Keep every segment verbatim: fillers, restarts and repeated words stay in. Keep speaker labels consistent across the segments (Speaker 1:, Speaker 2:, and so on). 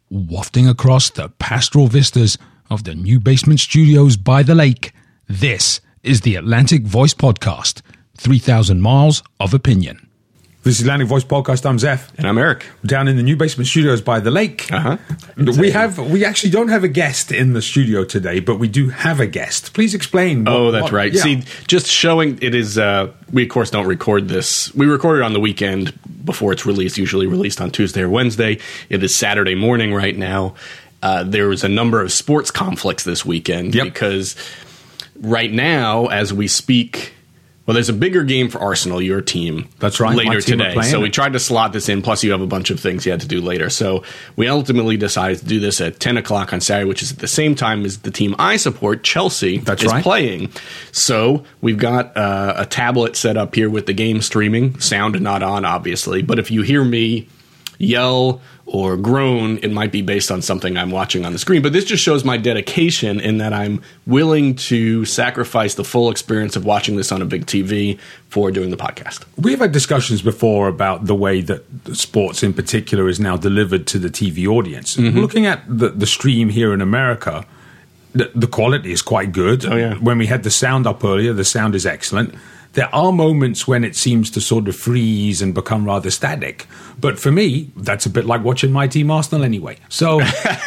Speaker 1: Wafting across the pastoral vistas of the new basement studios by the lake, this is the Atlantic Voice Podcast, three thousand miles of opinion.
Speaker 2: This is Atlantic Voice Podcast. I'm Zeph.
Speaker 3: And I'm Eric.
Speaker 2: Down in the new basement studios by the lake.
Speaker 3: Uh-huh.
Speaker 2: We have we actually don't have a guest in the studio today, but we do have a guest. Please explain. What,
Speaker 3: oh, that's
Speaker 2: what,
Speaker 3: right.
Speaker 2: Yeah.
Speaker 3: See, just showing it is, uh, we of course don't record this. We record it on the weekend before it's released, usually released on Tuesday or Wednesday. It is Saturday morning right now. Uh, there was a number of sports conflicts this weekend
Speaker 2: yep.
Speaker 3: because right now, as we speak, well, there's a bigger game for Arsenal, your team.
Speaker 2: That's right.
Speaker 3: Later
Speaker 2: team
Speaker 3: today. So we tried to slot this in. Plus, you have a bunch of things you had to do later. So we ultimately decided to do this at ten o'clock on Saturday, which is at the same time as the team I support, Chelsea,
Speaker 2: That's
Speaker 3: is
Speaker 2: right.
Speaker 3: playing. So we've got uh, a tablet set up here with the game streaming. Sound not on, obviously. But if you hear me yell or groan, it might be based on something I'm watching on the screen. But this just shows my dedication in that I'm willing to sacrifice the full experience of watching this on a big T V for doing the podcast.
Speaker 2: We've had discussions before about the way that sports in particular is now delivered to the T V audience. Mm-hmm. Looking at the, the stream here in America, the, the quality is quite good.
Speaker 3: Oh, yeah.
Speaker 2: When we had the sound up earlier, the sound is excellent. There are moments when it seems to sort of freeze and become rather static. But for me, that's a bit like watching my team Arsenal anyway. So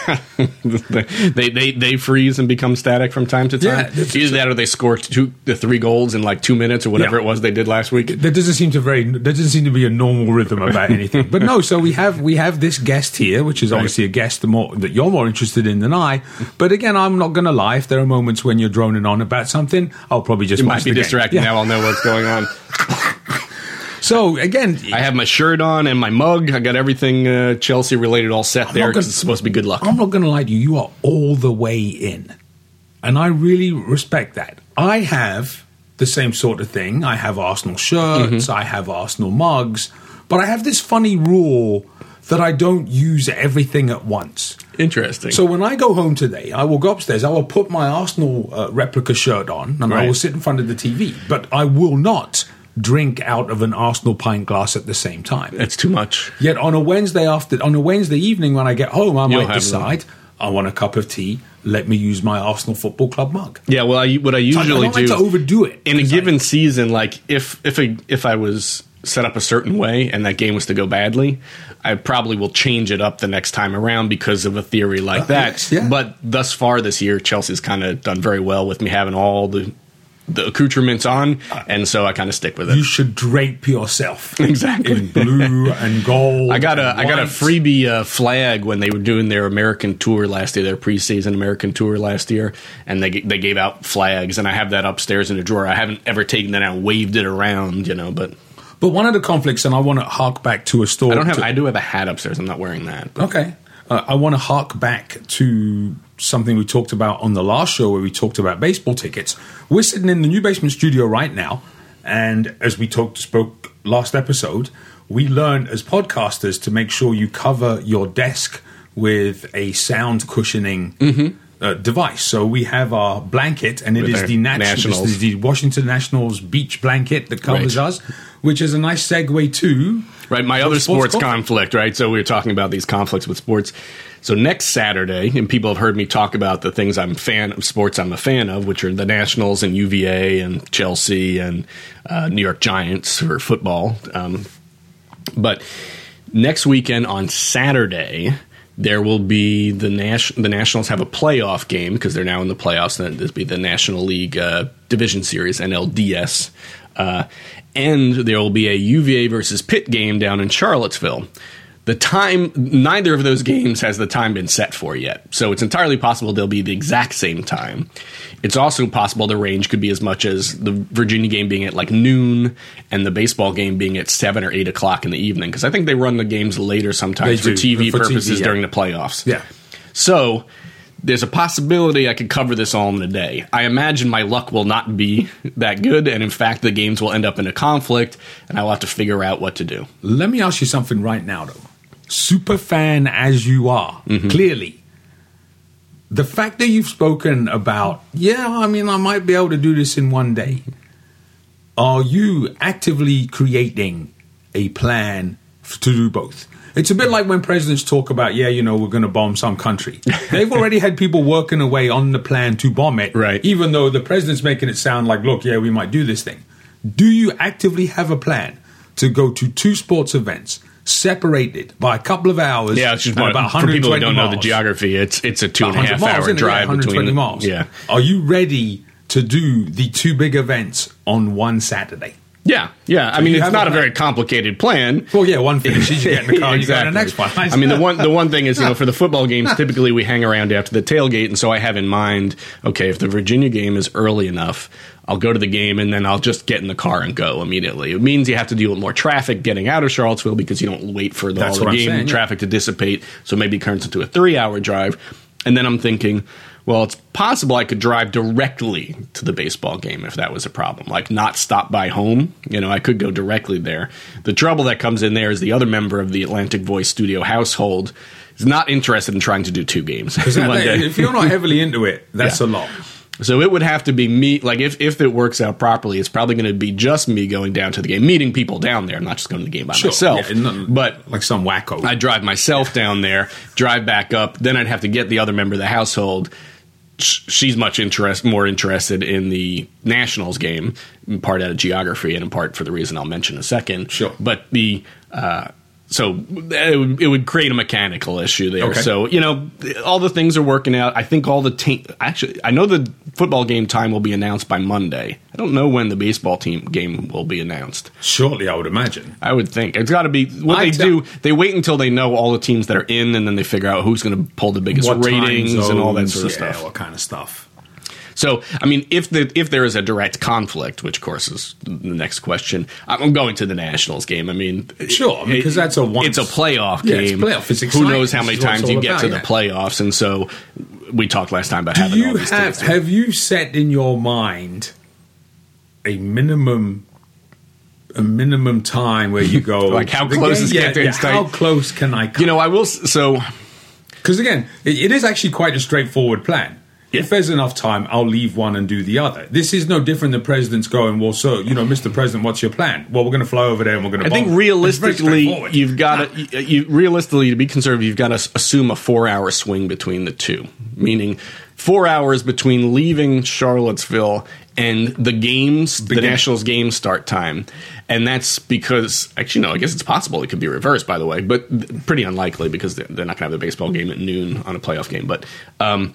Speaker 3: they, they they freeze and become static from time to time.
Speaker 2: Yeah,
Speaker 3: Either that or they score two, the three goals in like two minutes or whatever
Speaker 2: Yeah.
Speaker 3: it was they did last week.
Speaker 2: there doesn't seem to very there doesn't seem to be a normal rhythm about anything. But no, so we have we have this guest here, which is obviously a guest more, that you're more interested in than I. But again, I'm not going to lie. If there are moments when you're droning on about something, I'll probably just
Speaker 3: You
Speaker 2: watch
Speaker 3: might be
Speaker 2: the game.
Speaker 3: distracted.
Speaker 2: Yeah.
Speaker 3: Now I'll know what's going on.
Speaker 2: So again,
Speaker 3: I have my shirt on and my mug. I got everything uh, Chelsea related all set there because it's supposed to be good luck.
Speaker 2: I'm not going to lie to you. You are all the way in. And I really respect that. I have the same sort of thing. I have Arsenal shirts.
Speaker 3: Mm-hmm.
Speaker 2: I have Arsenal mugs. But I have this funny rule that I don't use everything at once.
Speaker 3: Interesting.
Speaker 2: So when I go home today, I will go upstairs. I will put my Arsenal uh, replica shirt on. And
Speaker 3: Right.
Speaker 2: I will sit in front of the T V. But I will not drink out of an Arsenal pint glass at the same time.
Speaker 3: It's too much.
Speaker 2: Yet on a Wednesday after, on a Wednesday evening when I get home, I
Speaker 3: You'll
Speaker 2: might
Speaker 3: have
Speaker 2: decide I want a cup of tea. Let me use my Arsenal Football Club mug.
Speaker 3: Yeah, well, I, what I
Speaker 2: I
Speaker 3: usually
Speaker 2: don't like
Speaker 3: do
Speaker 2: to overdo it
Speaker 3: in a
Speaker 2: 'cause
Speaker 3: given
Speaker 2: I-
Speaker 3: season, like if if I, if I was set up a certain way and that game was to go badly, I probably will change it up the next time around because of a theory like
Speaker 2: Uh,
Speaker 3: that.
Speaker 2: yes, yeah.
Speaker 3: But thus far this year, Chelsea's kind of done very well with me having all the the accoutrements on, and so I kind of stick with it.
Speaker 2: You should drape yourself
Speaker 3: Exactly.
Speaker 2: in blue and gold.
Speaker 3: I got a
Speaker 2: and
Speaker 3: I got a
Speaker 2: white.
Speaker 3: freebie uh, flag when they were doing their American tour last year, their preseason American tour last year, and they they gave out flags, and I have that upstairs in a drawer. I haven't ever taken that out and waved it around, you know, but
Speaker 2: But one of the conflicts, and I want to hark back to a story.
Speaker 3: I don't have.
Speaker 2: to-
Speaker 3: I do have a hat upstairs. I'm not wearing that.
Speaker 2: Okay. Uh, I want to hark back to something we talked about on the last show where we talked about baseball tickets. We're sitting in the new basement studio right now, and as we talked spoke last episode, we learned as podcasters to make sure you cover your desk with a sound cushioning uh, device. So we have our blanket, and it
Speaker 3: With
Speaker 2: is
Speaker 3: our
Speaker 2: the nat-
Speaker 3: Nationals.
Speaker 2: this is the Washington Nationals beach blanket that covers
Speaker 3: Right.
Speaker 2: us, which is a nice segue to
Speaker 3: Right, my
Speaker 2: What
Speaker 3: other
Speaker 2: sports
Speaker 3: sports
Speaker 2: conflict?
Speaker 3: conflict, right? So we were talking about these conflicts with sports. So next Saturday, and people have heard me talk about the things I'm a fan of, sports I'm a fan of, which are the Nationals and U V A and Chelsea and uh, New York Giants for football. Um, but next weekend on Saturday, there will be the Nas- the Nationals have a playoff game because they're now in the playoffs. And this will be the National League uh, Division Series, N L D S. Uh, and there will be a U V A versus Pitt game down in Charlottesville. The time, neither of those games has the time been set for yet. So it's entirely possible they'll be the exact same time. It's also possible the range could be as much as the Virginia game being at like noon and the baseball game being at seven or eight o'clock in the evening. Because I think they run the games later sometimes
Speaker 2: They
Speaker 3: for
Speaker 2: do,
Speaker 3: T V
Speaker 2: for T V,
Speaker 3: purposes
Speaker 2: yeah.
Speaker 3: during the playoffs.
Speaker 2: yeah.
Speaker 3: So there's a possibility I could cover this all in a day. I imagine my luck will not be that good, and in fact, the games will end up in a conflict, and I will have to figure out what to do.
Speaker 2: Let me ask you something right now, though. Super fan as you are,
Speaker 3: Mm-hmm.
Speaker 2: clearly, the fact that you've spoken about, yeah, I mean, I might be able to do this in one day. Are you actively creating a plan f- to do both? It's a bit like when presidents talk about, yeah, you know, we're going to bomb some country. They've already had people working away on the plan to bomb it,
Speaker 3: right?
Speaker 2: Even though the president's making it sound like, look, yeah, we might do this thing. Do you actively have a plan to go to two sports events separated by a couple of hours?
Speaker 3: Yeah, it's just
Speaker 2: and
Speaker 3: one,
Speaker 2: about
Speaker 3: for people who don't
Speaker 2: miles.
Speaker 3: know the geography, it's it's a two and a half
Speaker 2: miles,
Speaker 3: hour drive
Speaker 2: yeah, one hundred twenty
Speaker 3: between
Speaker 2: miles.
Speaker 3: Yeah.
Speaker 2: Are you ready to do the two big events on one Saturday?
Speaker 3: Yeah, yeah.
Speaker 2: So
Speaker 3: I mean, it's
Speaker 2: have
Speaker 3: not
Speaker 2: a
Speaker 3: a very complicated plan.
Speaker 2: Well, yeah, one finishes, you get in the car,
Speaker 3: exactly.
Speaker 2: you go to the next one.
Speaker 3: I mean, the one the one thing is, you know, for the football games, typically we hang around after the tailgate, and so I have in mind, okay, if the Virginia game is early enough, I'll go to the game, and then I'll just get in the car and go immediately. It means you have to deal with more traffic getting out of Charlottesville because you don't wait for the, all the game
Speaker 2: saying,
Speaker 3: traffic yeah. to dissipate, so maybe it turns into a three-hour drive. And then I'm thinking, well, it's possible I could drive directly to the baseball game if that was a problem, like not stop by home. You know, I could go directly there. The trouble that comes in there is the other member of the Atlantic Voice studio household is not interested in trying to do two games in one day.
Speaker 2: If you're not heavily into it, that's yeah. a lot.
Speaker 3: So it would have to be me, like if, if it works out properly, it's probably going to be just me going down to the game, meeting people down there. I'm not just going to the game by
Speaker 2: sure,
Speaker 3: myself,
Speaker 2: yeah, not,
Speaker 3: but
Speaker 2: like some wacko.
Speaker 3: I'd drive myself down there, drive back up, then I'd have to get the other member of the household. She's much interest, more interested in the Nationals game, in part out of geography and in part for the reason I'll mention in a second.
Speaker 2: Sure.
Speaker 3: But the... Uh, So it would, it would create a mechanical issue there.
Speaker 2: Okay.
Speaker 3: So, you know, all the things are working out. I think all the team – actually, I know the football game time will be announced by Monday. I don't know when the baseball team game will be announced.
Speaker 2: Shortly, I would imagine.
Speaker 3: I would think. It's got to be – what I they do, they wait until they know all the teams that are in, and then they figure out who's going to pull the biggest
Speaker 2: what
Speaker 3: ratings
Speaker 2: zones,
Speaker 3: and all that sort of
Speaker 2: yeah,
Speaker 3: stuff.
Speaker 2: what kind of stuff.
Speaker 3: So, I mean, if the if there is a direct conflict, which of course is the next question, I'm going to the Nationals game. I mean,
Speaker 2: sure, because that's a once,
Speaker 3: it's a playoff
Speaker 2: yeah,
Speaker 3: game.
Speaker 2: It's playoff. It's
Speaker 3: exciting. Who knows how many times you get
Speaker 2: about,
Speaker 3: to
Speaker 2: yeah.
Speaker 3: the playoffs? And so, we talked last time about
Speaker 2: Do
Speaker 3: having
Speaker 2: you
Speaker 3: all these
Speaker 2: have
Speaker 3: tickets.
Speaker 2: have you set in your mind a minimum a minimum time where you go
Speaker 3: like how close
Speaker 2: game,
Speaker 3: is
Speaker 2: yeah,
Speaker 3: getting
Speaker 2: yeah, how close can I come?
Speaker 3: You know, I will. So,
Speaker 2: because again, it, it is actually quite a straightforward plan. If there's enough time, I'll leave one and do the other. This is no different than presidents going, well, so, you know, Mister President, what's your plan? Well, we're going to fly over there and we're going to
Speaker 3: I
Speaker 2: bomb.
Speaker 3: think realistically, you've got to, you, realistically, to be conservative, you've got to assume a four-hour swing between the two, meaning four hours between leaving Charlottesville and the games, Begin. the Nationals game start time. And that's because, actually, no, I guess it's possible it could be reversed, by the way, but pretty unlikely because they're not going to have the baseball game at noon on a playoff game. But, um,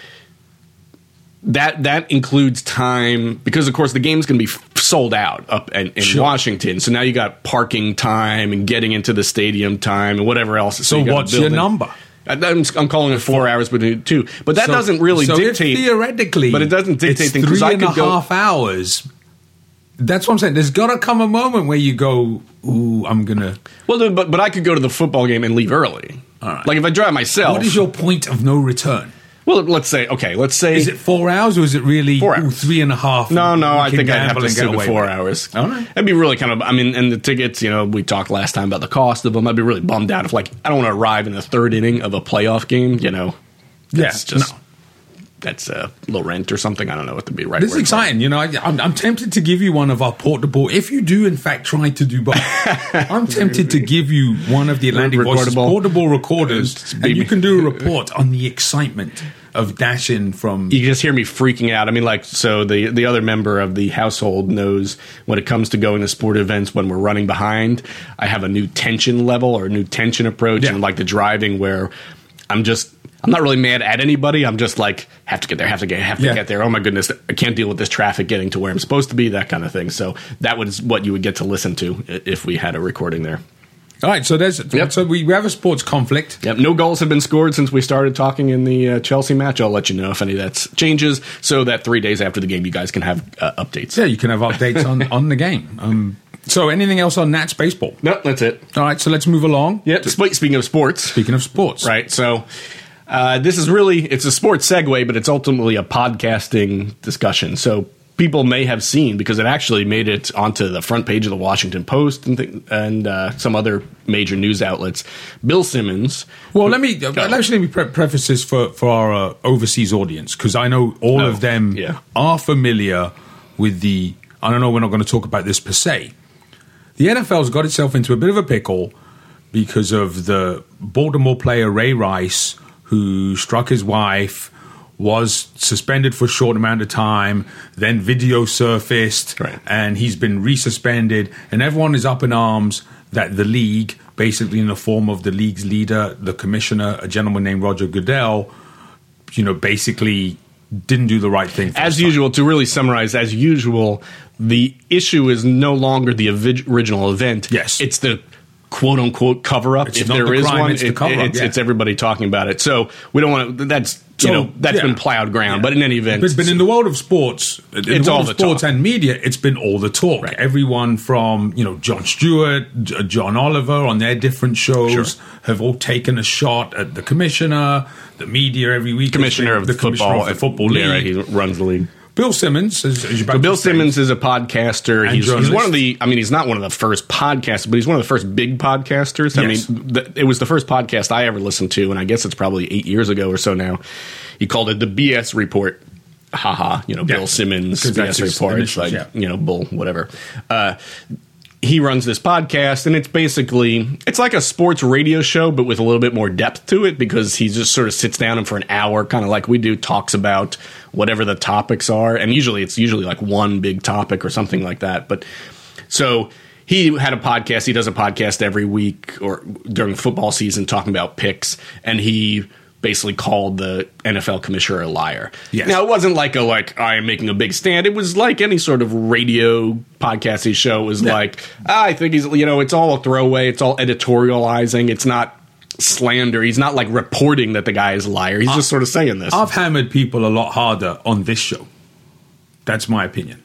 Speaker 3: That that includes time because, of course, the game's going to be f- sold out up in, in sure. Washington. So now you got parking time and getting into the stadium time and whatever else.
Speaker 2: So,
Speaker 3: so you
Speaker 2: what's your number?
Speaker 3: I'm, I'm calling it four hours between two, but that so, doesn't really
Speaker 2: so
Speaker 3: dictate.
Speaker 2: If theoretically,
Speaker 3: but it doesn't dictate
Speaker 2: it's
Speaker 3: things.
Speaker 2: Three
Speaker 3: I
Speaker 2: and
Speaker 3: could
Speaker 2: a
Speaker 3: go,
Speaker 2: half hours. That's what I'm saying. There's got to come a moment where you go, "Ooh, I'm gonna."
Speaker 3: Well, but but I could go to the football game and leave early.
Speaker 2: All right.
Speaker 3: Like if I drive myself.
Speaker 2: What is your point of no return?
Speaker 3: Well, let's say, okay, let's say...
Speaker 2: Is it four hours or is it really
Speaker 3: four hours.
Speaker 2: Ooh, three and a half?
Speaker 3: No, no, I think I'd have to sit with four hours.
Speaker 2: All right.
Speaker 3: That'd be really kind of, I mean, and the tickets, you know, we talked last time about the cost of them. I'd be really bummed out if, like, I don't want to arrive in the third inning of a playoff game, you know. That's
Speaker 2: yeah,
Speaker 3: just...
Speaker 2: No.
Speaker 3: That's uh, low rent or something. I don't know what to be right.
Speaker 2: This is exciting. You know, I, I'm, I'm tempted to give you one of our portable. If you do, in fact, try to do both, I'm tempted to give you one of the Atlantic Voices portable recorders, and you can do a report on the excitement of dashing from.
Speaker 3: You can just hear me freaking out. I mean, like, so the the other member of the household knows when it comes to going to sport events when we're running behind, I have a new tension level or a new tension approach, yeah. and like the driving where I'm just. I'm not really mad at anybody. I'm just like, have to get there, have to get, have to yeah. get there. Oh my goodness, I can't deal with this traffic getting to where I'm supposed to be, that kind of thing. So that was what you would get to listen to if we had a recording there.
Speaker 2: All right, so there's
Speaker 3: yep.
Speaker 2: so we have a sports conflict.
Speaker 3: Yep, no goals have been scored since we started talking in the uh, Chelsea match. I'll let you know if any of that changes, so that three days after the game, you guys can have uh, updates.
Speaker 2: Yeah, you can have updates on, on the game. Um, so anything else on Nats baseball?
Speaker 3: No, that's it.
Speaker 2: All right, so let's move along.
Speaker 3: Yep. Speaking of sports,
Speaker 2: speaking of sports,
Speaker 3: right? So. Uh, this is really, it's a sports segue, but it's ultimately a podcasting discussion. So people may have seen, because it actually made it onto the front page of the Washington Post and th- and uh, some other major news outlets. Bill Simmons.
Speaker 2: Well, let me, uh, actually let me pre- preface this for, for our uh, overseas audience, because I know all oh, of them
Speaker 3: yeah.
Speaker 2: are familiar with the, I don't know, we're not going to talk about this per se. The N F L's got itself into a bit of a pickle because of the Baltimore player Ray Rice, who struck his wife, was suspended for a short amount of time, then video surfaced,
Speaker 3: right.
Speaker 2: and he's been resuspended, and everyone is up in arms that the league, basically in the form of the league's leader, the commissioner, a gentleman named Roger Goodell, you know, basically didn't do the right thing.
Speaker 3: As usual, to really summarize, as usual, the issue is no longer the ovi- original event.
Speaker 2: Yes.
Speaker 3: It's the quote-unquote cover-up.
Speaker 2: It's
Speaker 3: if
Speaker 2: not
Speaker 3: there
Speaker 2: the
Speaker 3: is
Speaker 2: crime,
Speaker 3: one,
Speaker 2: it's the
Speaker 3: it-
Speaker 2: cover-up,
Speaker 3: it's,
Speaker 2: yeah.
Speaker 3: it's everybody talking about it. So we don't want to – that's, you
Speaker 2: So,
Speaker 3: know, that's
Speaker 2: yeah.
Speaker 3: been plowed ground.
Speaker 2: Yeah.
Speaker 3: But in any event –
Speaker 2: But, but in the world of sports, in
Speaker 3: It's
Speaker 2: the
Speaker 3: all
Speaker 2: world
Speaker 3: the
Speaker 2: of sports
Speaker 3: talk.
Speaker 2: and media, it's been all the talk.
Speaker 3: Right.
Speaker 2: Everyone from, you know, Jon Stewart, J- John Oliver on their different shows
Speaker 3: Sure.
Speaker 2: have all taken a shot at the commissioner, the media every week.
Speaker 3: commissioner of
Speaker 2: the
Speaker 3: the
Speaker 2: commissioner
Speaker 3: football,
Speaker 2: of the football
Speaker 3: yeah,
Speaker 2: league.
Speaker 3: right, he runs the league.
Speaker 2: Bill Simmons, as, as you're about
Speaker 3: So Bill
Speaker 2: to say.
Speaker 3: Simmons is a podcaster.
Speaker 2: And
Speaker 3: He's, he's
Speaker 2: journalist.
Speaker 3: one of the. I mean, he's not one of the first podcasters, but he's one of the first big podcasters. I
Speaker 2: Yes.
Speaker 3: mean, the, it was the first podcast I ever listened to, and I guess it's probably eight years ago or so now. He called it the B S Report. Haha, you know,
Speaker 2: Yeah.
Speaker 3: Bill Simmons,
Speaker 2: 'Cause
Speaker 3: B
Speaker 2: that's
Speaker 3: S
Speaker 2: his
Speaker 3: Report. It's
Speaker 2: initials,
Speaker 3: like
Speaker 2: yeah.
Speaker 3: you know, bull, whatever. Uh, he runs this podcast, and it's basically it's like a sports radio show, but with a little bit more depth to it because he just sort of sits down and for an hour, kind of like we do, talks about whatever the topics are, and usually it's usually like one big topic or something like that. But so he had a podcast. He does a podcast every week or during football season talking about picks, and he basically called the N F L commissioner a liar.
Speaker 2: Yes.
Speaker 3: Now, it wasn't like a, like, I am making a big stand. It was like any sort of radio podcasting show. It was
Speaker 2: Yeah.
Speaker 3: like, ah, I think he's, you know, it's all a throwaway. It's all editorializing. It's not slander. He's not like reporting that the guy is a liar. He's just sort of saying this.
Speaker 2: I've hammered people a lot harder on this show. That's my opinion.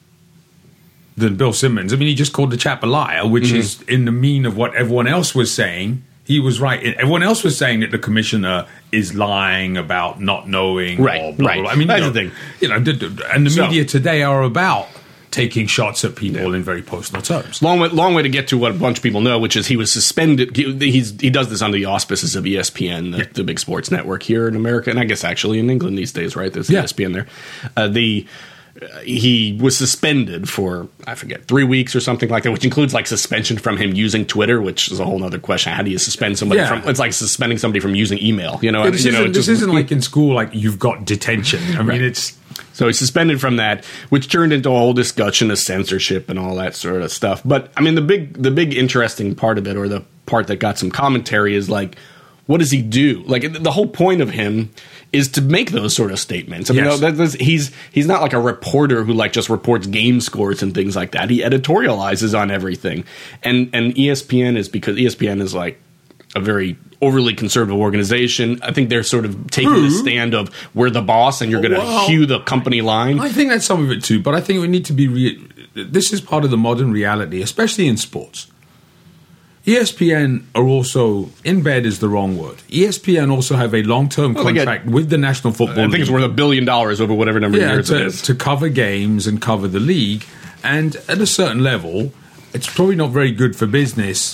Speaker 2: Than Bill Simmons. I mean, he just called the chap a liar, which
Speaker 3: Mm-hmm.
Speaker 2: is in the mean of what everyone else was saying. He was right. Everyone else was saying that the commissioner is lying about not knowing.
Speaker 3: Right,
Speaker 2: or blah,
Speaker 3: right.
Speaker 2: blah, blah. I mean,
Speaker 3: That's
Speaker 2: you know,
Speaker 3: the thing.
Speaker 2: You know, d- d- and the
Speaker 3: So-
Speaker 2: media today are about taking shots at people in very personal terms.
Speaker 3: Long way, long way to get to what a bunch of people know, which is he was suspended. He, he's, he does this under the auspices of E S P N, the,
Speaker 2: Yeah.
Speaker 3: the big sports network here in America, and I guess actually in England these days, right? There's
Speaker 2: Yeah.
Speaker 3: E S P N there. Uh, the uh, he was suspended for I forget three weeks or something like that, which includes like suspension from him using Twitter, which is a whole other question. How do you suspend somebody
Speaker 2: Yeah.
Speaker 3: from? It's like suspending somebody from using email. You know,
Speaker 2: Yeah, this
Speaker 3: you know,
Speaker 2: isn't,
Speaker 3: it
Speaker 2: this
Speaker 3: just-
Speaker 2: isn't like in school, like you've got detention. I mean,
Speaker 3: Right.
Speaker 2: it's
Speaker 3: So he's suspended from that, which turned into a whole discussion of censorship and all that sort of stuff. But I mean, the big, the big interesting part of it, or the part that got some commentary, is like, what does he do? Like the whole point of him is to make those sort of statements. I mean,
Speaker 2: Yes.
Speaker 3: that, that's, he's he's not like a reporter who like just reports game scores and things like that. He editorializes on everything, and and E S P N is because E S P N is like a very overly conservative organization. I think they're sort of taking the stand of we're the boss and you're going to
Speaker 2: Well,
Speaker 3: hew the company line.
Speaker 2: I think that's some of it too, but I think we need to be. Re- this is part of the modern reality, especially in sports. E S P N are also in bed is the wrong word. E S P N also have a long-term
Speaker 3: Well, they get-
Speaker 2: contract with the National Football
Speaker 3: I
Speaker 2: League.
Speaker 3: think it's worth a billion dollars over whatever number of
Speaker 2: yeah,
Speaker 3: years it
Speaker 2: to,
Speaker 3: is.
Speaker 2: to cover games and cover the league. And at a certain level, it's probably not very good for business.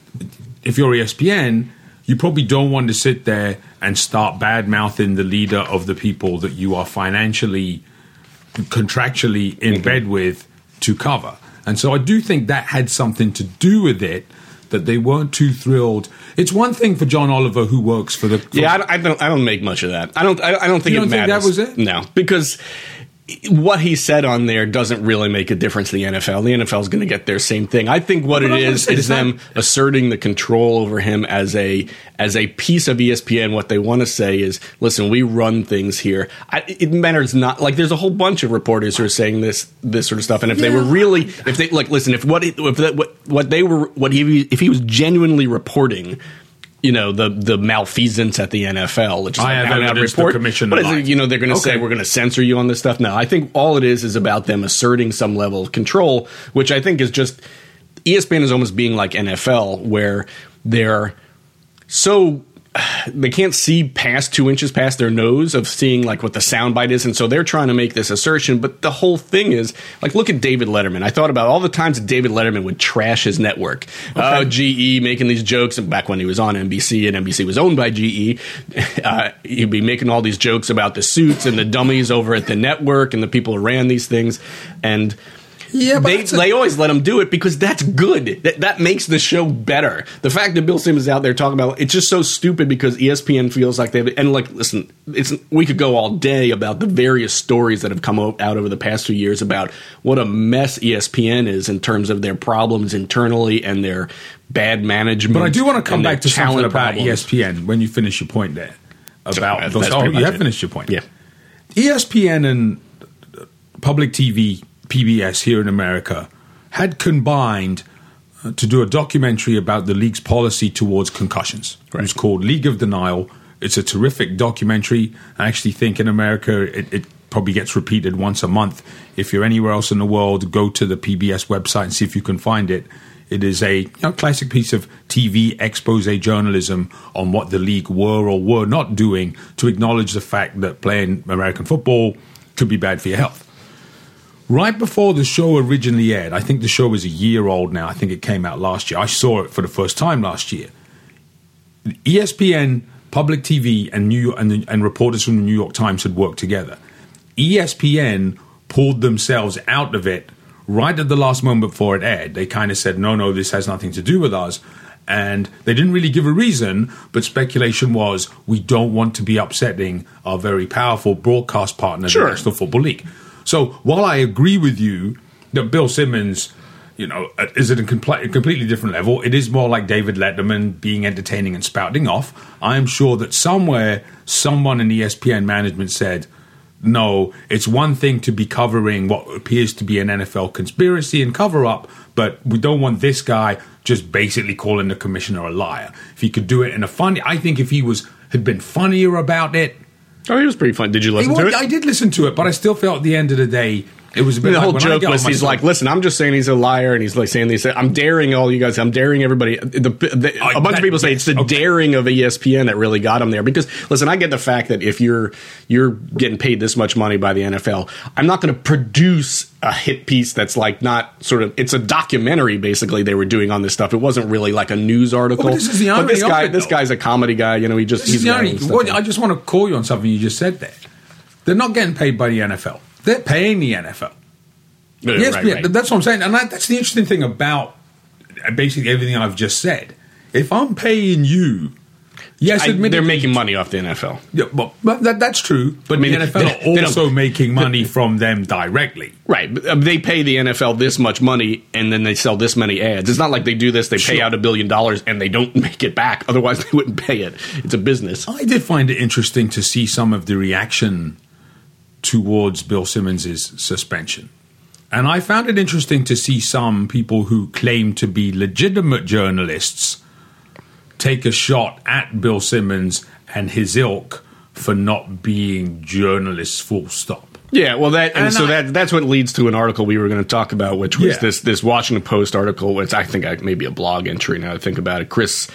Speaker 2: If you're E S P N, you probably don't want to sit there and start bad-mouthing the leader of the people that you are financially, contractually in bed with to cover. And so I do think that had something to do with it, that they weren't too thrilled. It's one thing for John Oliver, who works for the... For
Speaker 3: Yeah, I don't, I don't. I don't make much of that. I don't. I, I don't think
Speaker 2: You don't
Speaker 3: it
Speaker 2: think that
Speaker 3: matters.
Speaker 2: was it?
Speaker 3: No, because what he said on there doesn't really make a difference to the N F L. The N F L is going to get their same thing. I think what
Speaker 2: But
Speaker 3: it
Speaker 2: I was gonna
Speaker 3: is
Speaker 2: say,
Speaker 3: is
Speaker 2: it's not-
Speaker 3: them asserting the control over him as a as a piece of E S P N. What they want to say is, listen, we run things here. I, it matters not. Like, there's a whole bunch of reporters who are saying this this sort of stuff. And if they were
Speaker 2: Yeah.
Speaker 3: really, if they like, listen, if what if that, what what they were, what he if he was genuinely reporting. You know, the the malfeasance at the N F L, which is
Speaker 2: I
Speaker 3: like
Speaker 2: have
Speaker 3: an out
Speaker 2: evidence the
Speaker 3: report.
Speaker 2: commission
Speaker 3: But is
Speaker 2: lied.
Speaker 3: it, you know, they're going to say
Speaker 2: Okay.
Speaker 3: we're going to censor you on this stuff. No, I think all it is is about them asserting some level of control, which I think is just E S P N is almost being like N F L, where they're so they can't see past two inches past their nose of seeing like what the soundbite is, and so they're trying to make this assertion. But the whole thing is like, look at David Letterman. I thought about all the times that David Letterman would trash his network. Oh, G E making these jokes back when he was on N B C, and N B C was owned by G E. Uh, he'd be making all these jokes about the suits and the dummies over at the network and the people who ran these things, and
Speaker 2: Yeah, but
Speaker 3: they
Speaker 2: that's a-
Speaker 3: they always let him do it because that's good. That, that makes the show better. The fact that Bill Simmons is out there talking about it's just so stupid because E S P N feels like they've and like listen, it's we could go all day about the various stories that have come o- out over the past few years about what a mess E S P N is in terms of their problems internally and their bad management.
Speaker 2: But I do want to come
Speaker 3: and their
Speaker 2: back to something
Speaker 3: talent
Speaker 2: about
Speaker 3: problems.
Speaker 2: E S P N when you finish your point there about
Speaker 3: that's-
Speaker 2: those.
Speaker 3: that's
Speaker 2: Oh,
Speaker 3: pretty
Speaker 2: you
Speaker 3: much
Speaker 2: have
Speaker 3: it.
Speaker 2: finished your point.
Speaker 3: Yeah.
Speaker 2: E S P N and public T V, P B S here in America had combined uh, to do a documentary about the league's policy towards concussions. Right. It was called League of Denial. It's a terrific documentary. I actually think in America it, it probably gets repeated once a month. If you're anywhere else in the world, go to the P B S website and see if you can find it. It is a you know, classic piece of T V expose journalism on what the league were or were not doing to acknowledge the fact that playing American football could be bad for your health. Right before the show originally aired, I think the show is a year old now. I think it came out last year. I saw it for the first time last year. E S P N, public T V, and New York, and, the, and reporters from the New York Times had worked together. E S P N pulled themselves out of it right at the last moment before it aired. They kind of said, no, no, this has nothing to do with us. And they didn't really give a reason, but speculation was, we don't want to be upsetting our very powerful broadcast partner,
Speaker 3: Sure.
Speaker 2: the National Football League. So while I agree with you that Bill Simmons, you know, is at a compl- completely different level, it is more like David Letterman being entertaining and spouting off. I'm sure that somewhere, someone in E S P N management said, no, it's one thing to be covering what appears to be an N F L conspiracy and cover-up, but we don't want this guy just basically calling the commissioner a liar. If he could do it in a funny... I think if he was had been funnier about it...
Speaker 3: Oh, he was pretty fun. Did you listen
Speaker 2: Well,
Speaker 3: to it?
Speaker 2: I did listen to it, but I still felt at the end of the day it was a bit.
Speaker 3: the
Speaker 2: like
Speaker 3: whole
Speaker 2: when I
Speaker 3: joke
Speaker 2: get on
Speaker 3: was
Speaker 2: my
Speaker 3: he's
Speaker 2: phone-
Speaker 3: like, listen, I'm just saying he's a liar, and he's like saying these. I'm daring all you guys. I'm daring everybody. The, the,
Speaker 2: I-
Speaker 3: a bunch
Speaker 2: that-
Speaker 3: of people say it's the
Speaker 2: okay.
Speaker 3: daring of E S P N that really got him there. Because listen, I get the fact that if you're you're getting paid this much money by the N F L, I'm not going to produce a hit piece that's like not sort of. It's a documentary basically they were doing on this stuff. It wasn't really like a news article.
Speaker 2: Well, but this is the
Speaker 3: But
Speaker 2: irony
Speaker 3: this
Speaker 2: of
Speaker 3: guy,
Speaker 2: it,
Speaker 3: this
Speaker 2: though.
Speaker 3: guy's a comedy guy. You know, he just
Speaker 2: This
Speaker 3: he's
Speaker 2: is the only-
Speaker 3: writing stuff
Speaker 2: what-
Speaker 3: down.
Speaker 2: I just want to call you on something you just said there. They're not getting paid by the N F L. They're paying the N F L.
Speaker 3: Yeah,
Speaker 2: Yes,
Speaker 3: right,
Speaker 2: yeah,
Speaker 3: right.
Speaker 2: that's what I'm saying, and that, that's the interesting thing about basically everything I've just said. If I'm paying you, yes,
Speaker 3: I-
Speaker 2: admittedly,
Speaker 3: they're making money off the N F L.
Speaker 2: Yeah, well, but that, that's true. But
Speaker 3: I mean,
Speaker 2: the N F L
Speaker 3: they-
Speaker 2: are
Speaker 3: they don't-
Speaker 2: also making money from them directly.
Speaker 3: Right. but, uh, They pay the N F L this much money and then they sell this many ads. It's not like they do this, they pay
Speaker 2: Sure.
Speaker 3: out a billion dollars and they don't make it back. Otherwise, they wouldn't pay it. It's a business.
Speaker 2: I did find it interesting to see some of the reaction towards Bill Simmons' suspension. And I found it interesting to see some people who claim to be legitimate journalists take a shot at Bill Simmons and his ilk for not being journalists full stop.
Speaker 3: Yeah, well, that and,
Speaker 2: And
Speaker 3: so
Speaker 2: I-
Speaker 3: that that's what leads to an article we were going to talk about, which was
Speaker 2: Yeah.
Speaker 3: this this Washington Post article. Which I think I, maybe a blog entry. Now I think about it, Chris.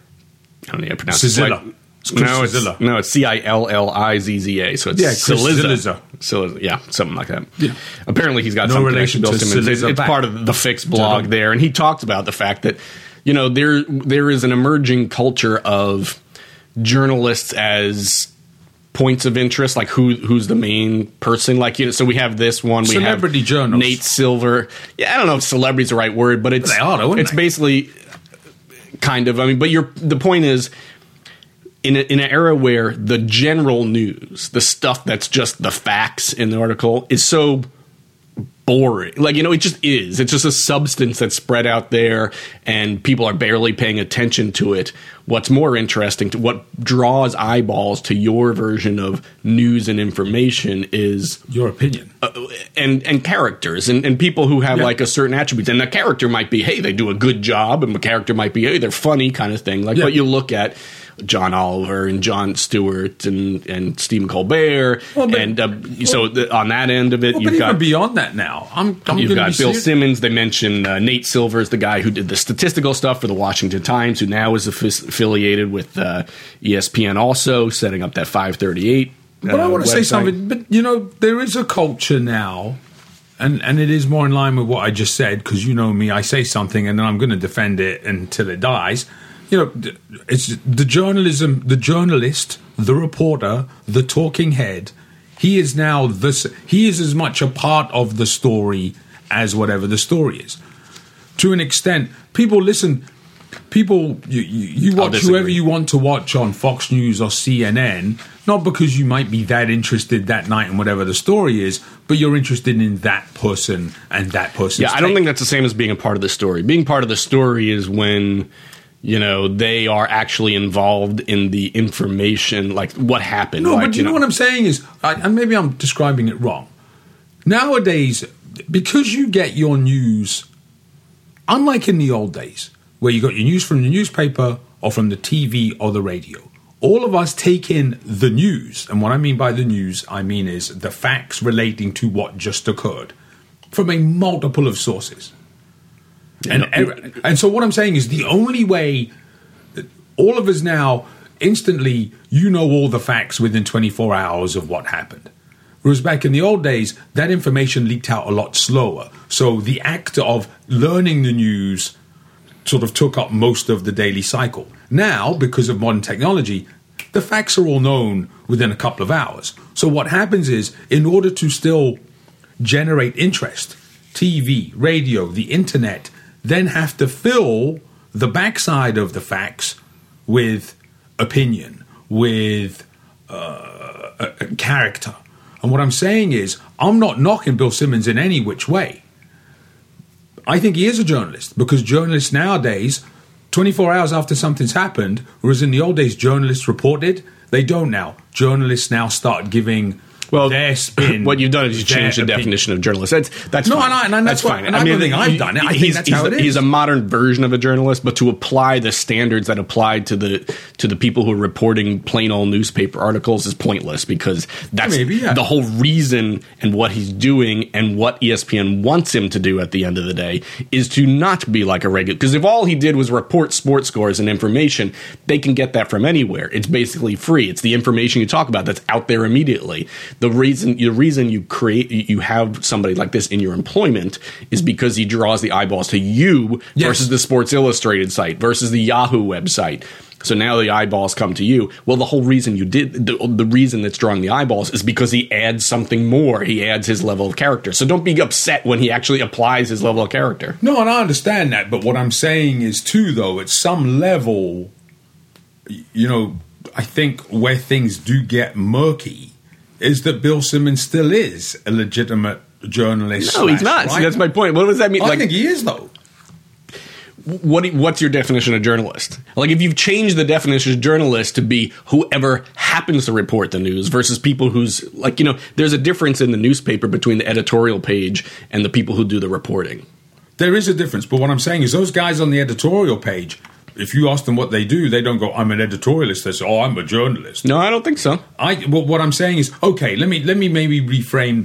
Speaker 3: I don't know how to pronounce it.
Speaker 2: Cillizza.
Speaker 3: Like-
Speaker 2: It's Chris
Speaker 3: no, it's
Speaker 2: Cillizza.
Speaker 3: no, it's C I L L I Z Z A. So it's
Speaker 2: Yeah, Chris
Speaker 3: Cillizza.
Speaker 2: Cillizza.
Speaker 3: Cillizza, yeah, something like that.
Speaker 2: Yeah.
Speaker 3: Apparently, he's got
Speaker 2: No
Speaker 3: some
Speaker 2: relation
Speaker 3: connection
Speaker 2: to
Speaker 3: to Bill Simmons. It's,
Speaker 2: Cillizza
Speaker 3: it's
Speaker 2: back.
Speaker 3: part of the Fix blog
Speaker 2: Don't-
Speaker 3: there, and he talked about the fact that you know there there is an emerging culture of journalists as points of interest, like who who's the main person. Like you know, so we have this one. We
Speaker 2: Celebrity
Speaker 3: have
Speaker 2: journals.
Speaker 3: Nate Silver. Yeah, I don't know if celebrity is the right word, but it's
Speaker 2: They are, though, aren't
Speaker 3: it's
Speaker 2: they?
Speaker 3: basically kind of. I mean, but you're the point is. In, a, in an era where the general news, the stuff that's just the facts in the article, is so boring. Like, you know, it just is. It's just a substance that's spread out there and people are barely paying attention to it. What's more interesting, to what draws eyeballs to your version of news and information is
Speaker 2: Your opinion.
Speaker 3: uh, and and characters and, and people who have
Speaker 2: Yeah.
Speaker 3: like a certain attributes. And the character might be, hey, they do a good job, and the character might be, hey, they're funny kind of thing. Like
Speaker 2: Yeah.
Speaker 3: what you look at John Oliver and Jon Stewart and, and Stephen Colbert.
Speaker 2: Well, but-
Speaker 3: and uh, so the, on that end of it,
Speaker 2: Well,
Speaker 3: you've
Speaker 2: but even
Speaker 3: got
Speaker 2: beyond that now, I'm, I'm
Speaker 3: You've
Speaker 2: gonna
Speaker 3: got
Speaker 2: be
Speaker 3: Bill
Speaker 2: serious.
Speaker 3: Simmons. They mention uh, Nate Silver is the guy who did the statistical stuff for the Washington Times, who now is affi- affiliated with uh, E S P N, also setting up that five thirty-eight.
Speaker 2: But I
Speaker 3: uh,
Speaker 2: want to say
Speaker 3: website.
Speaker 2: something. But you know, there is a culture now, and and it is more in line with what I just said. Because you know me, I say something and then I'm going to defend it until it dies. You know, th- it's the journalism, the journalist, the reporter, the talking head. He is now this. He is as much a part of the story as whatever the story is. To an extent, people listen. People, you, you, you watch whoever you want to watch on Fox News or C N N, not because you might be that interested that night in whatever the story is, but you're interested in that person and that person's
Speaker 3: Yeah, I don't
Speaker 2: take.
Speaker 3: think that's the same as being a part of the story. Being part of the story is when, you know, they are actually involved in the information, like what happened.
Speaker 2: No,
Speaker 3: like,
Speaker 2: but you know, know what I'm saying is, I, and maybe I'm describing it wrong. Nowadays, because you get your news, unlike in the old days, where you got your news from the newspaper or from the T V or the radio, all of us take in the news. And what I mean by the news, I mean is the facts relating to what just occurred from a multiple of sources. And, and, and so what I'm saying is the only way that all of us now instantly, you know all the facts within twenty-four hours of what happened. Whereas back in the old days, that information leaked out a lot slower. So the act of learning the news sort of took up most of the daily cycle. Now, because of modern technology, the facts are all known within a couple of hours. So what happens is, in order to still generate interest, T V, radio, the internet, then have to fill the backside of the facts with opinion, with uh, a, a character. And what I'm saying is, I'm not knocking Bill Simmons in any which way. I think he is a journalist, because journalists nowadays, twenty-four hours after something's happened, whereas in the old days journalists reported, they don't now. Journalists now start giving well, their spin.
Speaker 3: What you've done is you changed the
Speaker 2: opinion.
Speaker 3: definition of journalist. That's that's
Speaker 2: no,
Speaker 3: fine.
Speaker 2: and, I, and that's,
Speaker 3: that's
Speaker 2: what,
Speaker 3: fine.
Speaker 2: And
Speaker 3: I,
Speaker 2: I
Speaker 3: mean,
Speaker 2: don't think I've done it. I think that's how it is.
Speaker 3: He's a modern version of a journalist, but to apply the standards that apply to the to the people who are reporting plain old newspaper articles is pointless, because that's
Speaker 2: Maybe, yeah.
Speaker 3: the whole reason and what he's doing and what E S P N wants him to do at the end of the day is to not be like a regular. Because if all he did was report sports scores and information, they can get that from anywhere. It's basically free. It's the information you talk about that's out there immediately. The reason the reason you create you have somebody like this in your employment is because he draws the eyeballs to you
Speaker 2: yes.
Speaker 3: versus the Sports Illustrated site versus the Yahoo website. So now the eyeballs come to you. Well, the whole reason you did the, the reason that's drawing the eyeballs is because he adds something more. He adds his level of character. So don't be upset when he actually applies his level of character.
Speaker 2: No, and I understand that. But what I'm saying is, too, though, at some level, you know, I think where things do get murky is that Bill Simmons still is a legitimate journalist.
Speaker 3: No, he's not. See, that's my point. What does that mean?
Speaker 2: I
Speaker 3: like,
Speaker 2: think he is, though.
Speaker 3: What do you, what's your definition of journalist? Like, if you've changed the definition of journalist to be whoever happens to report the news versus people who's, like, you know, there's a difference in the newspaper between the editorial page and the people who do the reporting.
Speaker 2: There is a difference, but what I'm saying is those guys on the editorial page, if you ask them what they do, they don't go, I'm an editorialist. They say, oh, I'm a journalist.
Speaker 3: No, I don't think so.
Speaker 2: I well, what I'm saying is, okay, let me let me maybe reframe.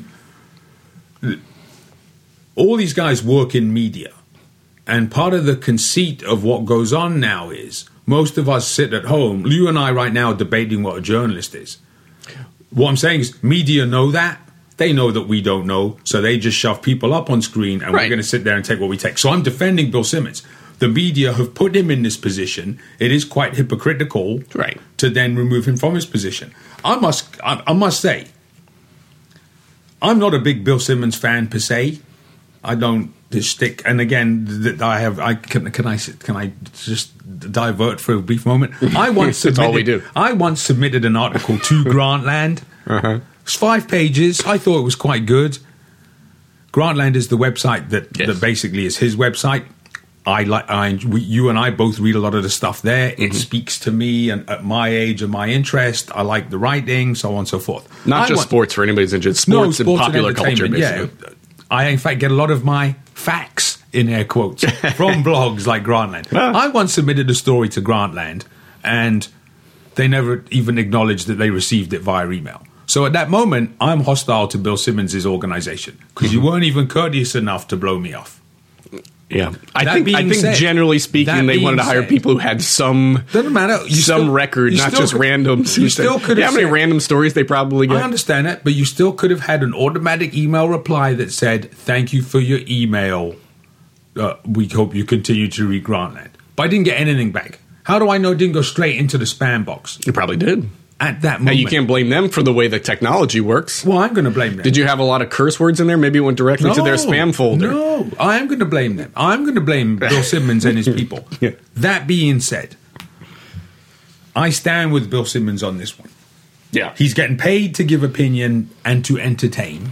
Speaker 2: All these guys work in media, and part of the conceit of what goes on now is most of us sit at home. You and I right now are debating what a journalist is. What I'm saying is, media know that. They know that we don't know, so they just shove people up on screen, and
Speaker 3: right.
Speaker 2: we're going to sit there and take what we take. So I'm defending Bill Simmons. The media have put him in this position. It is quite hypocritical
Speaker 3: right.
Speaker 2: to then remove him from his position. I must, I, I must say, I'm not a big Bill Simmons fan per se. I don't just stick. And again, th- I have. I can. Can I? Can I just divert for a brief moment? I once
Speaker 3: That's
Speaker 2: submitted,
Speaker 3: all we do.
Speaker 2: I once submitted an article to Grantland.
Speaker 3: Uh-huh.
Speaker 2: It's five pages. I thought it was quite good. Grantland is the website that,
Speaker 3: yes.
Speaker 2: that basically is his website. I like. I, we, you and I both read a lot of the stuff there. It mm-hmm. speaks to me and at my age and my interest. I like the writing, so on and so forth.
Speaker 3: Not
Speaker 2: I
Speaker 3: just
Speaker 2: want,
Speaker 3: sports for anybody's interested.
Speaker 2: No,
Speaker 3: sports,
Speaker 2: sports
Speaker 3: and popular
Speaker 2: and
Speaker 3: culture, basically.
Speaker 2: Yeah. I, in fact, get a lot of my facts, in air quotes, from blogs like Grantland.
Speaker 3: Ah.
Speaker 2: I once submitted a story to Grantland, and they never even acknowledged that they received it via email. So at that moment, I'm hostile to Bill Simmons' organization, because
Speaker 3: Mm-hmm.
Speaker 2: you weren't even courteous enough to blow me off.
Speaker 3: Yeah, I
Speaker 2: That
Speaker 3: think
Speaker 2: being
Speaker 3: I think
Speaker 2: said-
Speaker 3: generally speaking,
Speaker 2: that
Speaker 3: they wanted to
Speaker 2: being
Speaker 3: hire
Speaker 2: said-
Speaker 3: people who had some
Speaker 2: Doesn't matter. You
Speaker 3: some
Speaker 2: still-
Speaker 3: record,
Speaker 2: you
Speaker 3: not
Speaker 2: still
Speaker 3: just
Speaker 2: could-
Speaker 3: random.
Speaker 2: you still could
Speaker 3: Yeah,
Speaker 2: have
Speaker 3: how many
Speaker 2: said-
Speaker 3: random stories they probably get?
Speaker 2: I understand that, but you still could have had an automatic email reply that said, thank you for your email. Uh, we hope you continue to read Grantland. But I didn't get anything back. How do I know it didn't go straight into the spam box?
Speaker 3: You probably did.
Speaker 2: at that
Speaker 3: Now,
Speaker 2: moment.
Speaker 3: you can't blame them for the way the technology works.
Speaker 2: Well, I'm going to blame them.
Speaker 3: Did you have a lot of curse words in there? Maybe it went directly
Speaker 2: no,
Speaker 3: to their spam folder.
Speaker 2: No, I am going to blame them. I'm going to blame Bill Simmons and his people.
Speaker 3: Yeah.
Speaker 2: That being said, I stand with Bill Simmons on this one.
Speaker 3: Yeah.
Speaker 2: He's getting paid to give opinion and to entertain.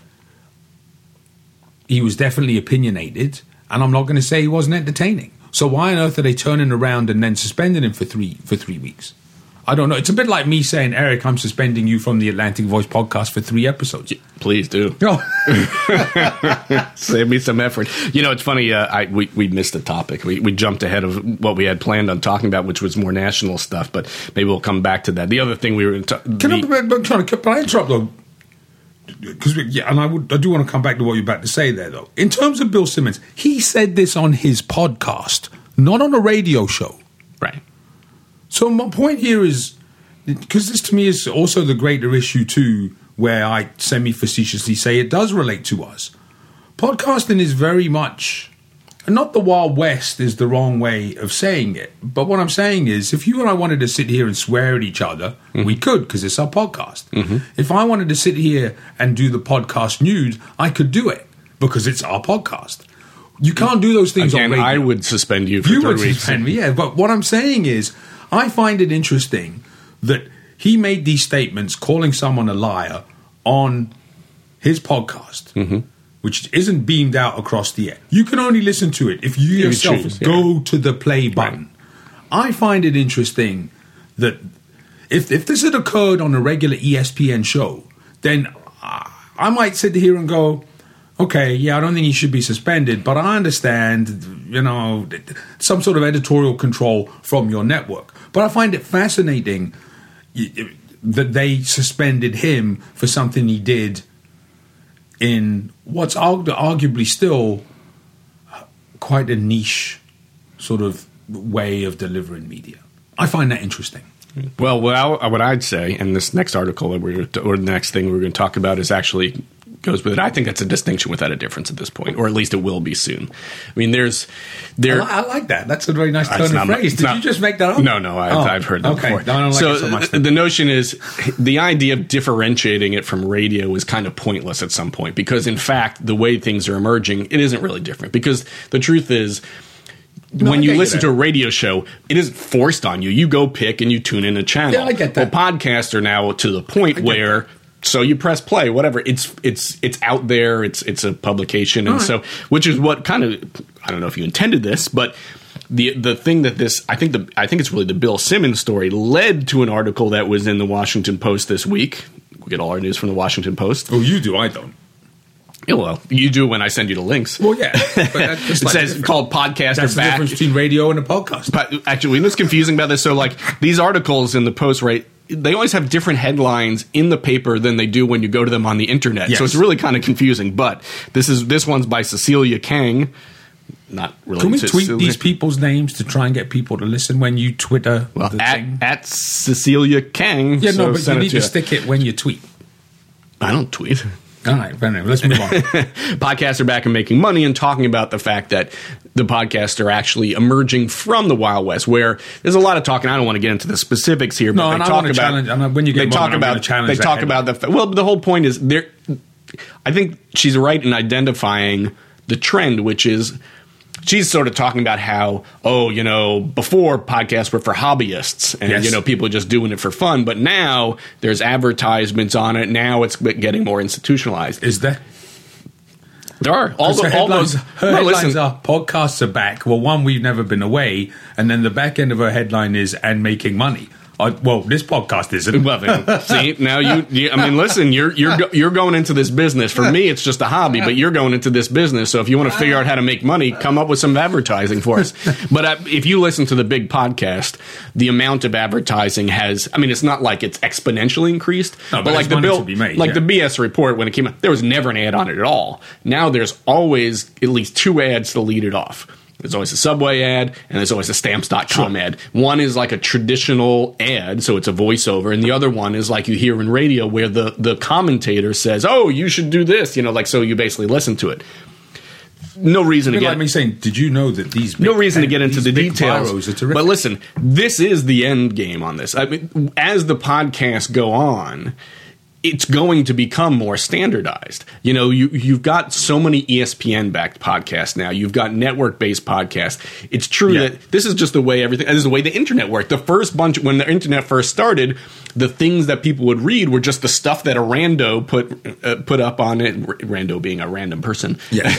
Speaker 2: He was definitely opinionated, and I'm not going to say he wasn't entertaining. So why on earth are they turning around and then suspending him for three for three weeks? I don't know. It's a bit like me saying, Eric, I'm suspending you from the Atlantic Voice podcast for three episodes.
Speaker 3: Please do.
Speaker 2: Oh.
Speaker 3: Save me some effort. You know, it's funny. Uh, I we, we missed the topic. We we jumped ahead of what we had planned on talking about, which was more national stuff. But maybe we'll come back to that. The other thing we were ta-
Speaker 2: Can I, I'm trying to, can I interrupt though? Because yeah, and I would I do want to come back to what you're about to say there though. In terms of Bill Simmons, he said this on his podcast, not on a radio show.
Speaker 3: right.
Speaker 2: So my point here is, because this to me is also the greater issue too, where I semi-facetiously say it does relate to us. Podcasting is very much, and not the Wild West is the wrong way of saying it, but what I'm saying is, if you and I wanted to sit here and swear at each other, mm-hmm. we could, because it's our podcast. Mm-hmm. If I wanted to sit here and do the podcast nude, I could do it, because it's our podcast. You can't do those things
Speaker 3: Again,
Speaker 2: on radio.
Speaker 3: I would suspend you for
Speaker 2: You
Speaker 3: three
Speaker 2: would
Speaker 3: weeks.
Speaker 2: suspend me, yeah. But what I'm saying is, I find it interesting that he made these statements calling someone a liar on his podcast, mm-hmm. which isn't beamed out across the air. You can only listen to it if you
Speaker 3: You
Speaker 2: yourself
Speaker 3: choose,
Speaker 2: go
Speaker 3: yeah.
Speaker 2: to the play button. Right. I find it interesting that if if this had occurred on a regular E S P N show, then I might sit here and go, okay, yeah, I don't think he should be suspended, but I understand, you know, some sort of editorial control from your network. But I find it fascinating that they suspended him for something he did in what's arguably still quite a niche sort of way of delivering media. I find that interesting.
Speaker 3: Well, what, I, what I'd say, and this next article that we're, or the next thing we're going to talk about is actually goes with it. I think that's a distinction without a difference at this point, or at least it will be soon. I mean, there's there.
Speaker 2: I, I like that. That's a very nice turn of
Speaker 3: not,
Speaker 2: phrase. Did
Speaker 3: not,
Speaker 2: you just make that up?
Speaker 3: No, no, I've,
Speaker 2: oh,
Speaker 3: I've heard that
Speaker 2: okay.
Speaker 3: before.
Speaker 2: No, I don't like
Speaker 3: so
Speaker 2: it so much.
Speaker 3: the notion is the idea of differentiating it from radio is kind of pointless at some point, because in fact, the way things are emerging, it isn't really different. Because the truth is,
Speaker 2: No,
Speaker 3: when
Speaker 2: I
Speaker 3: you
Speaker 2: get
Speaker 3: listen
Speaker 2: that.
Speaker 3: to a radio show, it isn't forced on you. You go pick and you tune in a channel.
Speaker 2: Yeah, I get that.
Speaker 3: Well, podcasts are now to the point where
Speaker 2: that.
Speaker 3: so you press play, whatever. It's it's it's out there. It's it's a publication, and
Speaker 2: All right.
Speaker 3: so which is what kind of I don't know if you intended this, but the the thing that this I think the I think it's really the Bill Simmons story led to an article that was in the Washington Post this week. We get all our news from the Washington Post.
Speaker 2: Oh, you do. I don't.
Speaker 3: Yeah, well, you do when I send you the links.
Speaker 2: Well, yeah. But that's just
Speaker 3: It
Speaker 2: like
Speaker 3: says
Speaker 2: different.
Speaker 3: called Podcaster
Speaker 2: That's the
Speaker 3: Back.
Speaker 2: difference between radio and a podcast.
Speaker 3: But actually, you know what's confusing about this? So, like, these articles in the Post, right, they always have different headlines in the paper than they do when you go to them on the internet.
Speaker 2: Yes.
Speaker 3: So it's really kind of confusing. But this is this one's by Cecilia Kang. Not really.
Speaker 2: Can we tweet these people's names to try and get people to listen when you Twitter
Speaker 3: well,
Speaker 2: the
Speaker 3: at,
Speaker 2: thing?
Speaker 3: at Cecilia Kang.
Speaker 2: Yeah,
Speaker 3: so
Speaker 2: no, but you
Speaker 3: send it
Speaker 2: need to
Speaker 3: you.
Speaker 2: stick it when you tweet.
Speaker 3: I don't tweet.
Speaker 2: All right, anyway, let's move on.
Speaker 3: Podcasts are back and making money, and talking about the fact that the podcasts are actually emerging from the Wild West, where there's a lot of talk, and I don't want to get into the specifics here, but
Speaker 2: No,
Speaker 3: they
Speaker 2: and I
Speaker 3: talk
Speaker 2: wanna
Speaker 3: about
Speaker 2: challenge- and when you get
Speaker 3: they
Speaker 2: a
Speaker 3: talk
Speaker 2: moment, I'm gonna
Speaker 3: about
Speaker 2: challenge
Speaker 3: they
Speaker 2: that
Speaker 3: talk
Speaker 2: headline.
Speaker 3: about the well, the whole point is there. I think she's right in identifying the trend, which is she's sort of talking about how, oh, you know, before podcasts were for hobbyists and,
Speaker 2: Yes.
Speaker 3: you know, people are just doing it for fun. But now there's advertisements on it. Now it's getting more institutionalized.
Speaker 2: Is there?
Speaker 3: There are. All,
Speaker 2: So
Speaker 3: the, all
Speaker 2: headlines,
Speaker 3: those.
Speaker 2: her
Speaker 3: no,
Speaker 2: headlines
Speaker 3: listen,
Speaker 2: are podcasts are back. Well, one, we've never been away, and then the back end of her headline is and making money. Uh, well, this podcast isn't.
Speaker 3: well, then, see, now you, you, I mean, listen, you're you're go, you're going into this business. For me, it's just a hobby, but you're going into this business. So if you want to figure out how to make money, come up with some advertising for us. But uh, if you listen to the big podcast, the amount of advertising has, I mean, it's not like it's exponentially increased,
Speaker 2: No, but
Speaker 3: but
Speaker 2: there's
Speaker 3: like the
Speaker 2: money
Speaker 3: bill,
Speaker 2: to be made,
Speaker 3: like
Speaker 2: yeah.
Speaker 3: the B S report when it came out, there was never an ad on it at all. Now there's always at least two ads to lead it off. There's always a Subway ad, and there's always a Stamps dot com
Speaker 2: Sure.
Speaker 3: ad. One is like a traditional ad, so it's a voiceover, and the other one is like you hear in radio where the, the commentator says, oh, you should do this, you know, like so you basically listen to it. no reason to
Speaker 2: It's
Speaker 3: get
Speaker 2: like me saying, did you know that these big,
Speaker 3: no reason to get into the
Speaker 2: big
Speaker 3: details.
Speaker 2: viros are terrific?
Speaker 3: But listen, this is the end game on this. I mean, as the podcasts go on, it's going to become more standardized. You know, you, you've got so many E S P N-backed podcasts now. You've got network-based podcasts. It's true
Speaker 2: Yeah.
Speaker 3: that this is just the way everything – this is the way the internet worked. The first bunch – when the internet first started, the things that people would read were just the stuff that a rando put uh, put up on it. Rando being a random person.
Speaker 2: Yeah.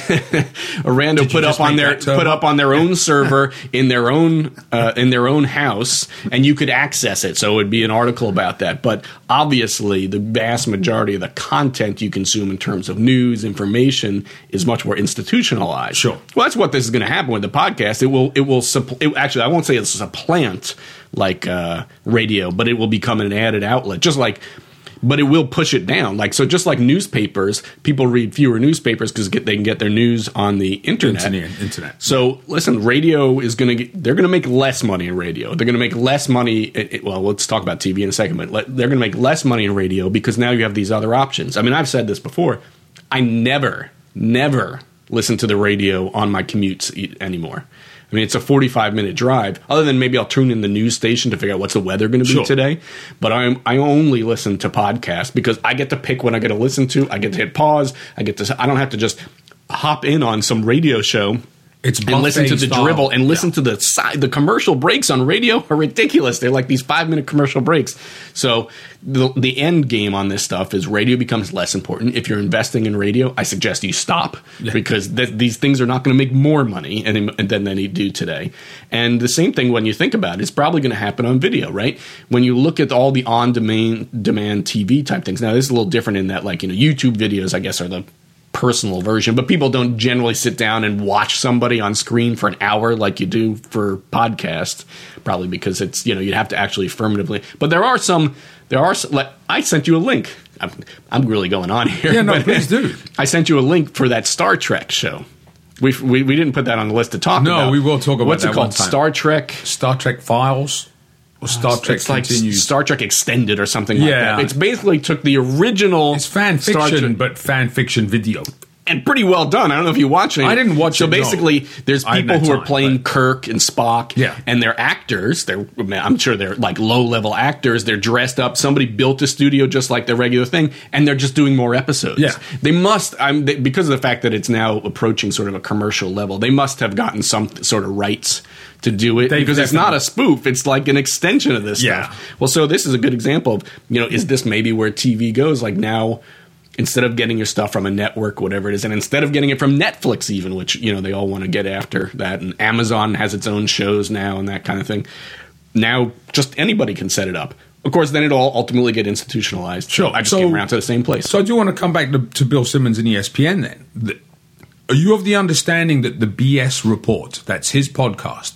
Speaker 3: a rando
Speaker 2: Did you
Speaker 3: put up
Speaker 2: just
Speaker 3: on
Speaker 2: make
Speaker 3: their
Speaker 2: that term
Speaker 3: put up on their own server in their own uh, in their own house, and you could access it. So it would be an article about that. But obviously, the vast majority of the content you consume in terms of news, information, is much more institutionalized.
Speaker 2: Sure.
Speaker 3: Well, that's what this is going to happen with the podcast. It will it will suppl- it, actually I won't say it's a plant like uh, radio, but it will become an added outlet, just like. But it will push it down. Like so, just like newspapers, people read fewer newspapers because they can get their news on the internet.
Speaker 2: Internet. internet.
Speaker 3: So listen, radio is going to get, they're going to make less money in radio. They're going to make less money. It, it, well, let's talk about T V in a second, but let, they're going to make less money in radio because now you have these other options. I mean, I've said this before. I never, never listen to the radio on my commutes e- anymore. I mean, it's a forty-five minute drive. Other than maybe I'll tune in the news station to figure out what's the weather going to be
Speaker 2: Sure.
Speaker 3: today. But I I only listen to podcasts because I get to pick what I get to listen to. I get to hit pause. I get to. I don't have to just hop in on some radio show.
Speaker 2: It's
Speaker 3: and listen to the
Speaker 2: buffet style.
Speaker 3: dribble and listen
Speaker 2: Yeah.
Speaker 3: to the side. The commercial breaks on radio are ridiculous. They're like these five minute commercial breaks. So the the end game on this stuff is radio becomes less important. If you're investing in radio, I suggest you stop
Speaker 2: Yeah.
Speaker 3: because th- these things are not going to make more money and, and than they do today. And the same thing when you think about it, it's probably going to happen on video, right? When you look at all the on demand demand T V type things. Now this is a little different in that, like, you know, YouTube videos, I guess, are the personal version, but people don't generally sit down and watch somebody on screen for an hour like you do for podcast, probably because it's, you know, you'd have to actually affirmatively. But there are some, there are, some, like, I sent you a link. I'm, I'm really going on here.
Speaker 2: Yeah, no,
Speaker 3: but
Speaker 2: please do.
Speaker 3: I sent you a link for that Star Trek show. We we we didn't put that on the list to talk
Speaker 2: No,
Speaker 3: about.
Speaker 2: we will talk about
Speaker 3: What's
Speaker 2: that
Speaker 3: it called?
Speaker 2: one time.
Speaker 3: Star Trek.
Speaker 2: Star Trek Files or Star Trek
Speaker 3: It's like
Speaker 2: Continues.
Speaker 3: Star Trek Extended or something like
Speaker 2: Yeah.
Speaker 3: that. It's basically took the original
Speaker 2: it's fan
Speaker 3: Star
Speaker 2: fiction,
Speaker 3: Trek-
Speaker 2: but fan fiction video.
Speaker 3: and pretty well done. I don't know if you watched it.
Speaker 2: I didn't watch
Speaker 3: so
Speaker 2: it, no.
Speaker 3: basically, there's
Speaker 2: I
Speaker 3: people
Speaker 2: hadn't
Speaker 3: who
Speaker 2: had
Speaker 3: are
Speaker 2: time,
Speaker 3: playing
Speaker 2: but-
Speaker 3: Kirk and Spock,
Speaker 2: Yeah.
Speaker 3: and they're actors. They're, I'm sure they're like low level actors. They're dressed up. Somebody built a studio just like the regular thing, and they're just doing more episodes.
Speaker 2: Yeah.
Speaker 3: They must. I'm they, because of the fact that it's now approaching sort of a commercial level. They must have gotten some sort of rights to do it
Speaker 2: They've
Speaker 3: because it's not
Speaker 2: definitely-
Speaker 3: a spoof. It's like an extension of this
Speaker 2: Yeah.
Speaker 3: stuff. Well, so this is a good example of, you know, is this maybe where T V goes? Like now, instead of getting your stuff from a network, whatever it is, and instead of getting it from Netflix even, which, you know, they all want to get after that, and Amazon has its own shows now and that kind of thing, now just anybody can set it up. Of course, then it'll all ultimately get institutionalized.
Speaker 2: Sure.
Speaker 3: So I just
Speaker 2: So-
Speaker 3: came around to the same place.
Speaker 2: So I do want to come back to, to Bill Simmons and E S P N then. The, are you of the understanding that the B S Report, that's his podcast,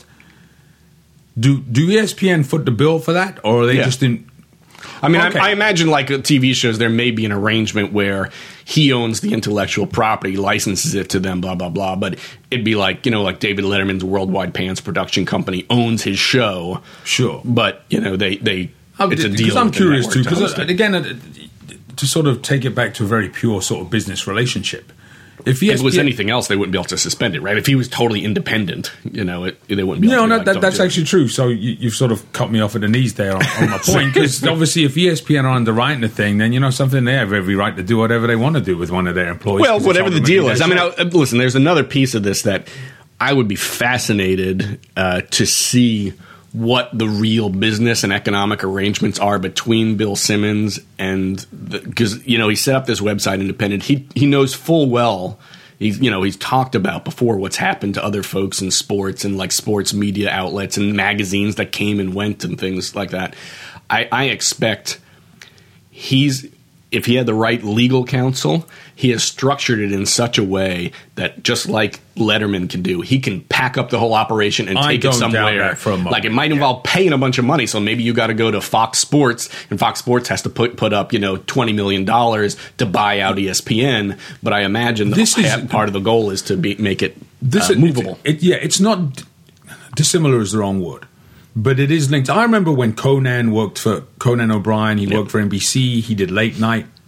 Speaker 2: do do E S P N foot the bill for that, or are they
Speaker 3: Yeah.
Speaker 2: just in?
Speaker 3: I mean,
Speaker 2: Okay.
Speaker 3: I, I imagine like uh, T V shows, there may be an arrangement where he owns the intellectual property, licenses it to them, blah, blah, blah. But it'd be like, you know, like David Letterman's Worldwide Pants production company owns his show.
Speaker 2: Sure.
Speaker 3: But, you know, they, they it's a deal.
Speaker 2: Because I'm
Speaker 3: with the
Speaker 2: curious
Speaker 3: network
Speaker 2: too.
Speaker 3: to
Speaker 2: Because
Speaker 3: host it.
Speaker 2: again, uh, to sort of take it back to a very pure sort of business relationship. If E S P N,
Speaker 3: If it was anything else, they wouldn't be able to suspend it, right? If he was totally independent, you know, it, they wouldn't be able
Speaker 2: No,
Speaker 3: to.
Speaker 2: no,
Speaker 3: like,
Speaker 2: that,
Speaker 3: don't
Speaker 2: that's
Speaker 3: do it.
Speaker 2: actually true. So you, you've sort of cut me off at the knees there on, on my point. Because obviously, if E S P N are underwriting the thing, then you know something they have every right to do whatever they want to do with one of their employees.
Speaker 3: Well,
Speaker 2: 'cause it's
Speaker 3: whatever the
Speaker 2: ultimately
Speaker 3: deal
Speaker 2: their
Speaker 3: is. I mean,
Speaker 2: show.
Speaker 3: I, listen, there's another piece of this that I would be fascinated uh, to see what the real business and economic arrangements are between Bill Simmons and because you know he set up this website independent. He he knows full well. He's you know he's talked about before what's happened to other folks in sports and like sports media outlets and magazines that came and went and things like that. I, I expect he's if he had the right legal counsel, he has structured it in such a way that just like Letterman can do, he can pack up the whole operation and
Speaker 2: I
Speaker 3: take
Speaker 2: don't
Speaker 3: it
Speaker 2: doubt
Speaker 3: somewhere.
Speaker 2: that for a moment.
Speaker 3: Like it might involve paying a bunch of money, so maybe you got to go to Fox Sports, and Fox Sports has to put put up you know twenty million dollars to buy out E S P N. But I imagine the
Speaker 2: This is-
Speaker 3: part of the goal is to be, make it
Speaker 2: This
Speaker 3: uh,
Speaker 2: is
Speaker 3: movable.
Speaker 2: It, it- yeah, it's not dissimilar is the wrong word, but it is linked. I remember when Conan worked for Conan O'Brien. He
Speaker 3: Yep.
Speaker 2: worked for N B C. He did late night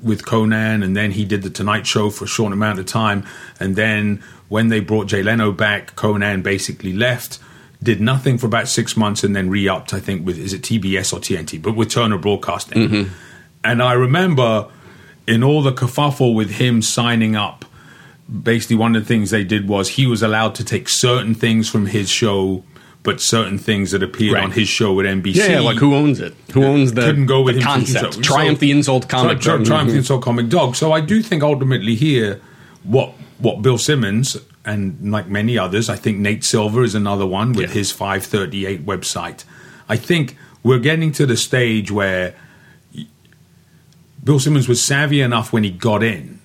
Speaker 2: with Conan, and then he did the Tonight Show for a short amount of time, and then when they brought Jay Leno back, Conan basically left, did nothing for about six months, and then re-upped, I think, with, is it T B S or T N T, but with Turner Broadcasting. Mm-hmm. And I remember in all the kerfuffle with him signing up, basically one of the things they did was he was allowed to take certain things from his show, but certain things that appeared right. on his show at N B C.
Speaker 3: Yeah, yeah, like who owns it? Who owns the,
Speaker 2: couldn't go with
Speaker 3: the
Speaker 2: him
Speaker 3: concept?
Speaker 2: So,
Speaker 3: Triumph the Insult Comic
Speaker 2: so,
Speaker 3: Dog.
Speaker 2: Triumph the Insult Comic Dog. So I do think ultimately here, what what Bill Simmons, and like many others, I think Nate Silver is another one with yeah. his five thirty-eight website. I think we're getting to the stage where Bill Simmons was savvy enough when he got in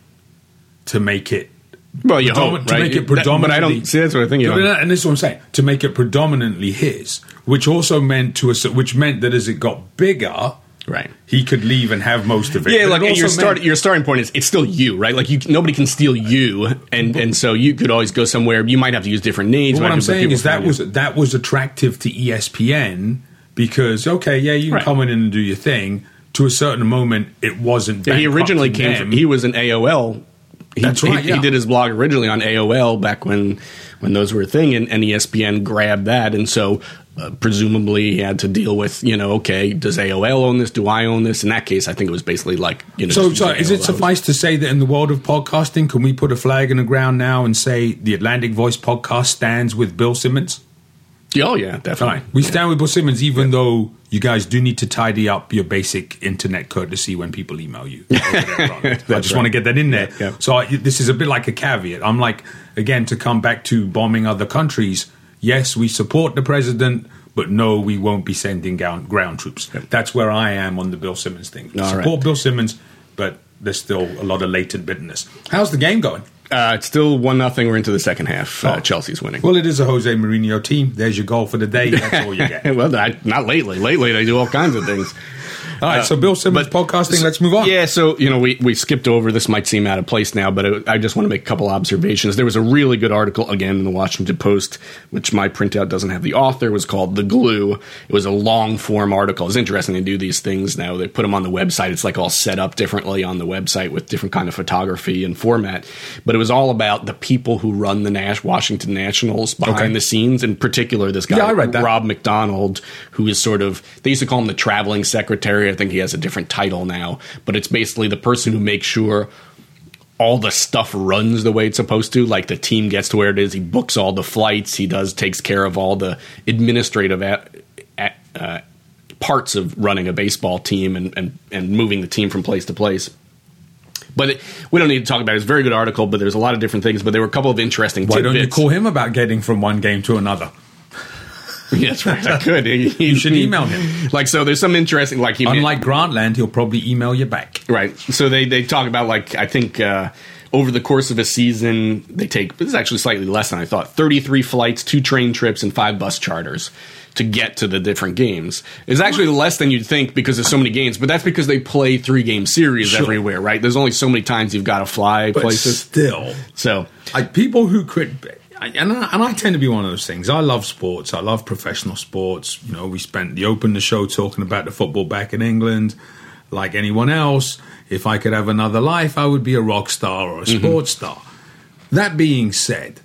Speaker 2: to make it
Speaker 3: Well, you hope,
Speaker 2: to
Speaker 3: right?
Speaker 2: make it predominantly.
Speaker 3: That, but I don't see that's what I think. You know.
Speaker 2: And this is what I'm saying: to make it predominantly his, which also meant to a, which meant that as it got bigger,
Speaker 3: right,
Speaker 2: he could leave and have most of it.
Speaker 3: Yeah,
Speaker 2: but
Speaker 3: like your start,
Speaker 2: meant,
Speaker 3: your starting point is it's still you, right? Like you, nobody can steal you, and and so you could always go somewhere. You might have to use different names.
Speaker 2: What I'm saying is that
Speaker 3: you.
Speaker 2: was that was attractive to E S P N because okay, yeah, you can right. come in and do your thing. To a certain moment, it wasn't.
Speaker 3: Yeah, he originally came. From, he was an A O L. He,
Speaker 2: That's right.
Speaker 3: He,
Speaker 2: yeah.
Speaker 3: he did his blog originally on A O L back when when those were a thing, and, and E S P N grabbed that, and so uh, presumably he had to deal with, you know, okay, does A O L own this? Do I own this? In that case, I think it was basically like, you know.
Speaker 2: So, so is it suffice to say that in the world of podcasting, can we put a flag in the ground now and say the Atlantic Voice podcast stands with Bill Simmons?
Speaker 3: Oh yeah, definitely.
Speaker 2: Right. We
Speaker 3: yeah.
Speaker 2: stand with Bill Simmons, even yeah. though you guys do need to tidy up your basic internet courtesy when people email you. I just right. want to get that in there. Yeah. Yeah. So I, this is a bit like a caveat. I'm like, again, to come back to bombing other countries. Yes, we support the president, but no, we won't be sending ground, ground troops. Yep. That's where I am on the Bill Simmons thing.
Speaker 3: All
Speaker 2: support
Speaker 3: right.
Speaker 2: Bill Simmons, but there's still a lot of latent bitterness. How's the game going?
Speaker 3: Uh, it's still one nothing. We're into the second half. Uh,
Speaker 2: oh.
Speaker 3: Chelsea's winning.
Speaker 2: Well, it is a Jose Mourinho team. There's your goal for the day. That's all you get.
Speaker 3: Well, I, not lately. Lately, they do all kinds of things.
Speaker 2: All right, uh, so Bill Simmons but, podcasting, so, let's move on.
Speaker 3: Yeah, so, you know, we, we skipped over, this might seem out of place now, but it, I just want to make a couple observations. There was a really good article, again, in the Washington Post, which my printout doesn't have the author. It was called The Glue. It was a long-form article. It's interesting to do these things now. They put them on the website. It's like all set up differently on the website with different kind of photography and format. But it was all about the people who run the Nash, Washington Nationals behind okay. the scenes. In particular, this guy,
Speaker 2: yeah, I read that.
Speaker 3: Rob McDonald, who is sort of, they used to call him the traveling secretary. I think he has a different title now, but it's basically the person who makes sure all the stuff runs the way it's supposed to. Like the team gets to where it is, he books all the flights, he does takes care of all the administrative at, at, uh, parts of running a baseball team and, and, and moving the team from place to place. But it, we don't need to talk about it. It's a very good article, but there's a lot of different things. But there were a couple of interesting
Speaker 2: Why
Speaker 3: tidbits.
Speaker 2: don't you call him about getting from one game to another?
Speaker 3: Yes, right. I could. He,
Speaker 2: you should email him.
Speaker 3: Like, so there's some interesting, like he
Speaker 2: Unlike Grantland, he'll probably email you back.
Speaker 3: Right. So they, they talk about, like, I think uh, over the course of a season, they take, this is actually slightly less than I thought, thirty-three flights, two train trips, and five bus charters to get to the different games. It's actually less than you'd think because there's so many games, but that's because they play three-game series sure. everywhere, right? There's only so many times you've got to fly
Speaker 2: but
Speaker 3: places.
Speaker 2: Still.
Speaker 3: So.
Speaker 2: Like, people who quit... And I, and I tend to be one of those things. I love sports. I love professional sports. You know, we spent the open the show talking about the football back in England. Like anyone else, if I could have another life, I would be a rock star or a mm-hmm. sports star. That being said,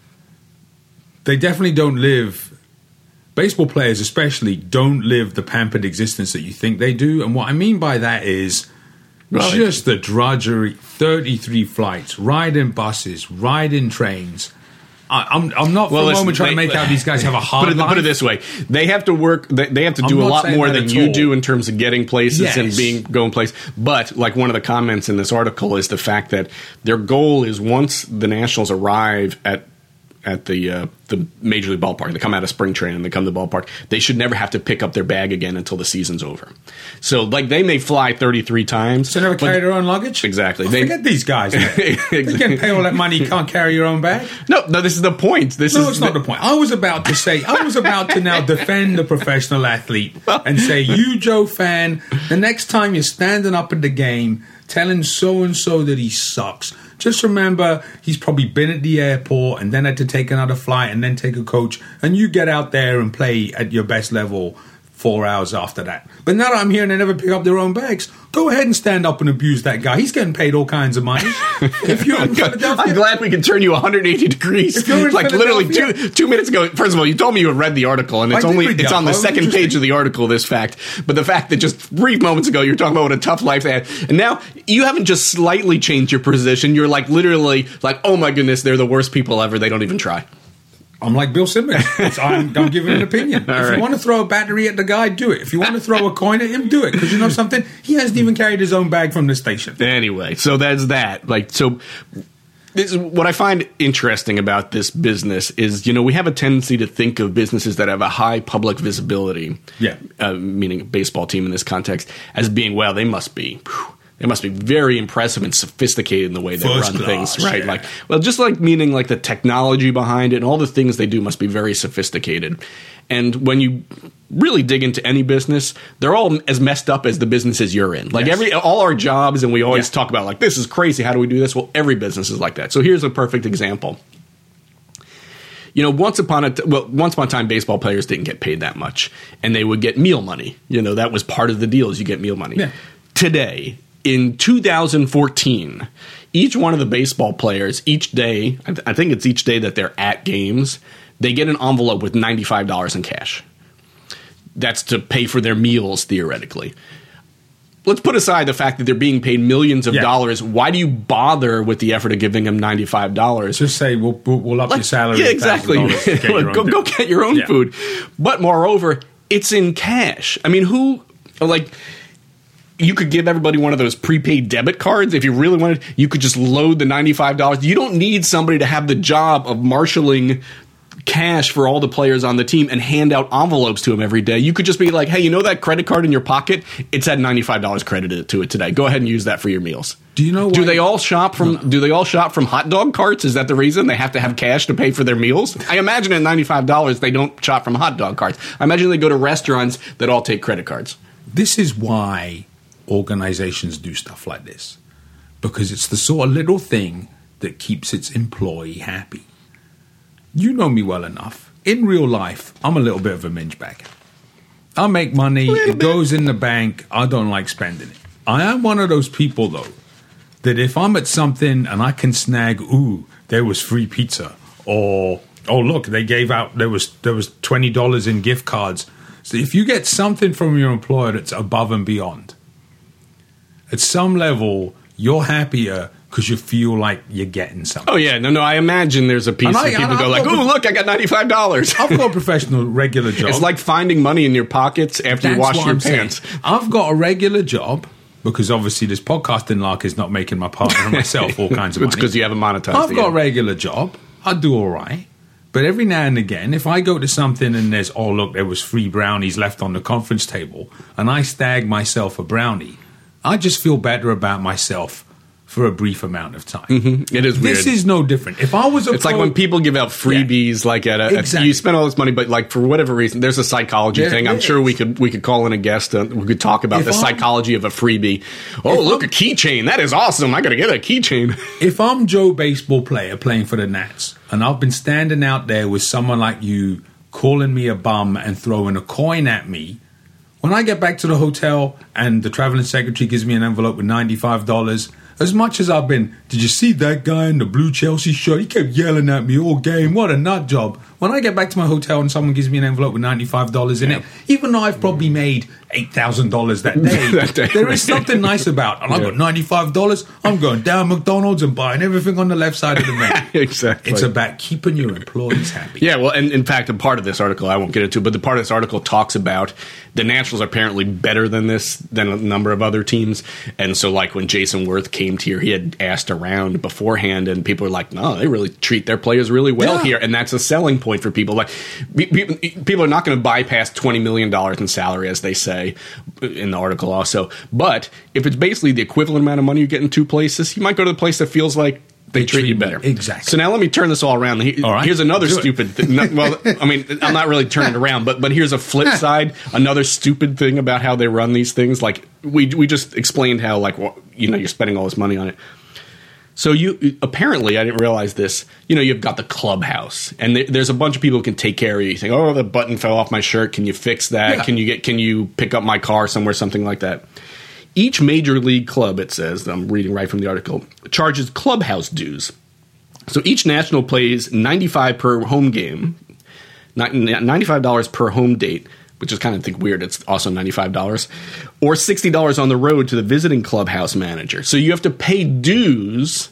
Speaker 2: they definitely don't live, baseball players especially, don't live the pampered existence that you think they do. And what I mean by that is right. just the drudgery, thirty-three flights, riding buses, riding trains. I'm, I'm not for well, a moment trying they, to make out these guys have a hard
Speaker 3: put it,
Speaker 2: life.
Speaker 3: Put it this way. They have to work, they, they have to do a lot more than you all. do in terms of getting places yes. and being going places. But like one of the comments in this article is the fact that their goal is once the Nationals arrive at at the uh, the Major League ballpark, they come out of spring training and they come to the ballpark, they should never have to pick up their bag again until the season's over. So, like, they may fly thirty-three times.
Speaker 2: So never carry their own luggage?
Speaker 3: Exactly.
Speaker 2: Oh,
Speaker 3: they,
Speaker 2: forget these guys. Exactly. They can pay all that money, you can't carry your own bag?
Speaker 3: No, no, this is the point. This
Speaker 2: no,
Speaker 3: is
Speaker 2: it's the, not the point. I was about to say, I was about to now defend the professional athlete and say, you, Joe fan, the next time you're standing up at the game telling so-and-so that he sucks, just remember he's probably been at the airport and then had to take another flight and then take a coach, and you get out there and play at your best level four hours after that. But now that I'm hearing they never pick up their own bags, go ahead and stand up and abuse that guy. He's getting paid all kinds of money. If you're in Philadelphia,
Speaker 3: I'm glad we can turn you one hundred eighty degrees.
Speaker 2: If you're in
Speaker 3: like literally two
Speaker 2: Philadelphia-
Speaker 3: two minutes ago. First of all, you told me you had read the article, and it's
Speaker 2: I did
Speaker 3: only
Speaker 2: read the
Speaker 3: it's on the
Speaker 2: article.
Speaker 3: second
Speaker 2: Interesting.
Speaker 3: page of the article. This fact, but the fact that just brief moments ago you're talking about what a tough life they had, and now you haven't just slightly changed your position. You're like literally like, oh my goodness, they're the worst people ever. They don't even try.
Speaker 2: I'm like Bill Simmons. It's- I'm, I'm giving an opinion.
Speaker 3: All
Speaker 2: if
Speaker 3: right.
Speaker 2: you want to throw a battery at the guy, do it. If you want to throw a coin at him, do it. Because you know something? He hasn't even carried his own bag from the station.
Speaker 3: Anyway, so that's that. Like, so this is what I find interesting about this business is, you know, we have a tendency to think of businesses that have a high public visibility,
Speaker 2: Yeah.
Speaker 3: uh, meaning a baseball team in this context, as being, well, they must be. Whew, they must be very impressive and sophisticated in the way they
Speaker 2: First
Speaker 3: run
Speaker 2: class,
Speaker 3: things, right?
Speaker 2: yeah.
Speaker 3: Like, well, just like meaning like the technology behind it and all the things they do must be very sophisticated. And when you really dig into any business, they're all as messed up as the businesses you're in. Like
Speaker 2: Yes.
Speaker 3: every all our jobs, and we always
Speaker 2: Yeah.
Speaker 3: talk about like, this is crazy. How do we do this? Well, every business is like that. So here's a perfect example. You know, once upon a t- well, once upon a time, baseball players didn't get paid that much, and they would get meal money. You know, that was part of the deal, is you get meal money.
Speaker 2: Yeah.
Speaker 3: Today, in two thousand fourteen, each one of the baseball players, each day, I, th- I think it's each day that they're at games, they get an envelope with ninety-five dollars in cash. That's to pay for their meals, theoretically. Let's put aside the fact that they're being paid millions of
Speaker 2: Yeah.
Speaker 3: dollars. Why do you bother with the effort of giving them ninety-five dollars?
Speaker 2: Just say, we'll, we'll, we'll up your
Speaker 3: Like,
Speaker 2: salary.
Speaker 3: yeah,
Speaker 2: one
Speaker 3: exactly.
Speaker 2: thousand dollars to get your own
Speaker 3: go, go
Speaker 2: dinner.
Speaker 3: get your own
Speaker 2: Yeah.
Speaker 3: food. But moreover, it's in cash. I mean, who, like, you could give everybody one of those prepaid debit cards if you really wanted. You could just load the ninety-five dollars. You don't need somebody to have the job of marshaling cash for all the players on the team and hand out envelopes to them every day. You could just be like, hey, you know that credit card in your pocket? It's had ninety-five dollars credited to it today. Go ahead and use that for your meals.
Speaker 2: Do you know
Speaker 3: Do
Speaker 2: why-
Speaker 3: they all shop from do they all shop from hot dog carts? Is that the reason they have to have cash to pay for their meals? I imagine at ninety-five dollars they don't shop from hot dog carts. I imagine they go to restaurants that all take credit cards.
Speaker 2: This is why organizations do stuff like this, because it's the sort of little thing that keeps its employee happy. You know me well enough. In real life, I'm a little bit of a minge bag. I make money, it goes in the bank, I don't like spending it. I am one of those people, though, that if I'm at something and I can snag, ooh, there was free pizza, or, oh, look, they gave out, there was there was twenty dollars in gift cards. So if you get something from your employer that's above and beyond, at some level, you're happier because you feel like you're getting something.
Speaker 3: Oh yeah, no, no. I imagine there's a piece
Speaker 2: And I-
Speaker 3: that people
Speaker 2: and
Speaker 3: go
Speaker 2: I've
Speaker 3: like,
Speaker 2: got-
Speaker 3: "Oh, look, I got ninety-five dollars."
Speaker 2: I've got a professional regular job.
Speaker 3: It's like finding money in your pockets after you
Speaker 2: That's
Speaker 3: wash
Speaker 2: what
Speaker 3: your
Speaker 2: I'm saying.
Speaker 3: pants.
Speaker 2: I've got a regular job because obviously this podcasting lark is not making my partner and myself all kinds of
Speaker 3: It's
Speaker 2: money.
Speaker 3: because you haven't monetized.
Speaker 2: I've
Speaker 3: it
Speaker 2: got a
Speaker 3: yet.
Speaker 2: regular job. I do all right. But every now and again, if I go to something and there's, oh, look, there was free brownies left on the conference table, and I stag myself a brownie, I just feel better about myself for a brief amount of time.
Speaker 3: Mm-hmm. It is weird.
Speaker 2: This is no different. If I was a
Speaker 3: It's like
Speaker 2: pro-
Speaker 3: when people give out freebies, like at a,
Speaker 2: Exactly.
Speaker 3: you spend all this money, but like for whatever reason, there's a psychology
Speaker 2: There
Speaker 3: thing. I'm
Speaker 2: is.
Speaker 3: sure we could we could call in a guest. Uh, we could talk about
Speaker 2: If
Speaker 3: the
Speaker 2: I'm-
Speaker 3: psychology of a freebie. Oh,
Speaker 2: If
Speaker 3: look,
Speaker 2: I'm-
Speaker 3: a keychain. That is awesome. I got to get a keychain.
Speaker 2: If I'm Joe baseball player playing for the Nats, and I've been standing out there with someone like you calling me a bum and throwing a coin at me, when I get back to the hotel and the traveling secretary gives me an envelope with ninety-five dollars, as much as I've been, did you see that guy in the blue Chelsea shirt? He kept yelling at me all game. What a nut job. When I get back to my hotel and someone gives me an envelope with ninety-five dollars in it, even though I've probably made eight thousand dollars that day,
Speaker 3: That day,
Speaker 2: there
Speaker 3: right.
Speaker 2: is something nice about it. And I've got ninety-five dollars, I'm going down McDonald's and buying everything on the left side of the menu.
Speaker 3: Exactly.
Speaker 2: It's about keeping your employees happy.
Speaker 3: Yeah, well, and in fact, a part of this article I won't get into, but the part of this article talks about the Nationals are apparently better than this than a number of other teams, and so like when Jason Worth came here, he had asked around beforehand, and people were like, "No, they really treat their players really well
Speaker 2: Yeah.
Speaker 3: here," and that's a selling point for people. Like pe- pe- people are not going to bypass twenty million dollars in salary, as they say in the article, also. But if it's basically the equivalent amount of money you get in two places, you might go to the place that feels like they,
Speaker 2: They
Speaker 3: treat
Speaker 2: treat
Speaker 3: you
Speaker 2: me-
Speaker 3: better.
Speaker 2: exactly.
Speaker 3: So now let me turn this all around. He-
Speaker 2: All right.
Speaker 3: Here's another
Speaker 2: Do it.
Speaker 3: stupid thing. No, well, I mean, I'm not really turning it around, but but here's a flip side. Another stupid thing about how they run these things. Like we we just explained how like well, you know you're spending all this money on it. So you apparently, I didn't realize this. You know, you've got the clubhouse, and there, there's a bunch of people who can take care of you. You think, oh, the button fell off my shirt. Can you fix that?
Speaker 2: Yeah.
Speaker 3: Can you get? Can you pick up my car somewhere? Something like that. Each major league club, it says, I'm reading right from the article, charges clubhouse dues. So each national plays ninety-five per home game, ninety-five dollars per home date, which is kind of think weird. It's also ninety-five dollars, or sixty dollars on the road to the visiting clubhouse manager. So you have to pay dues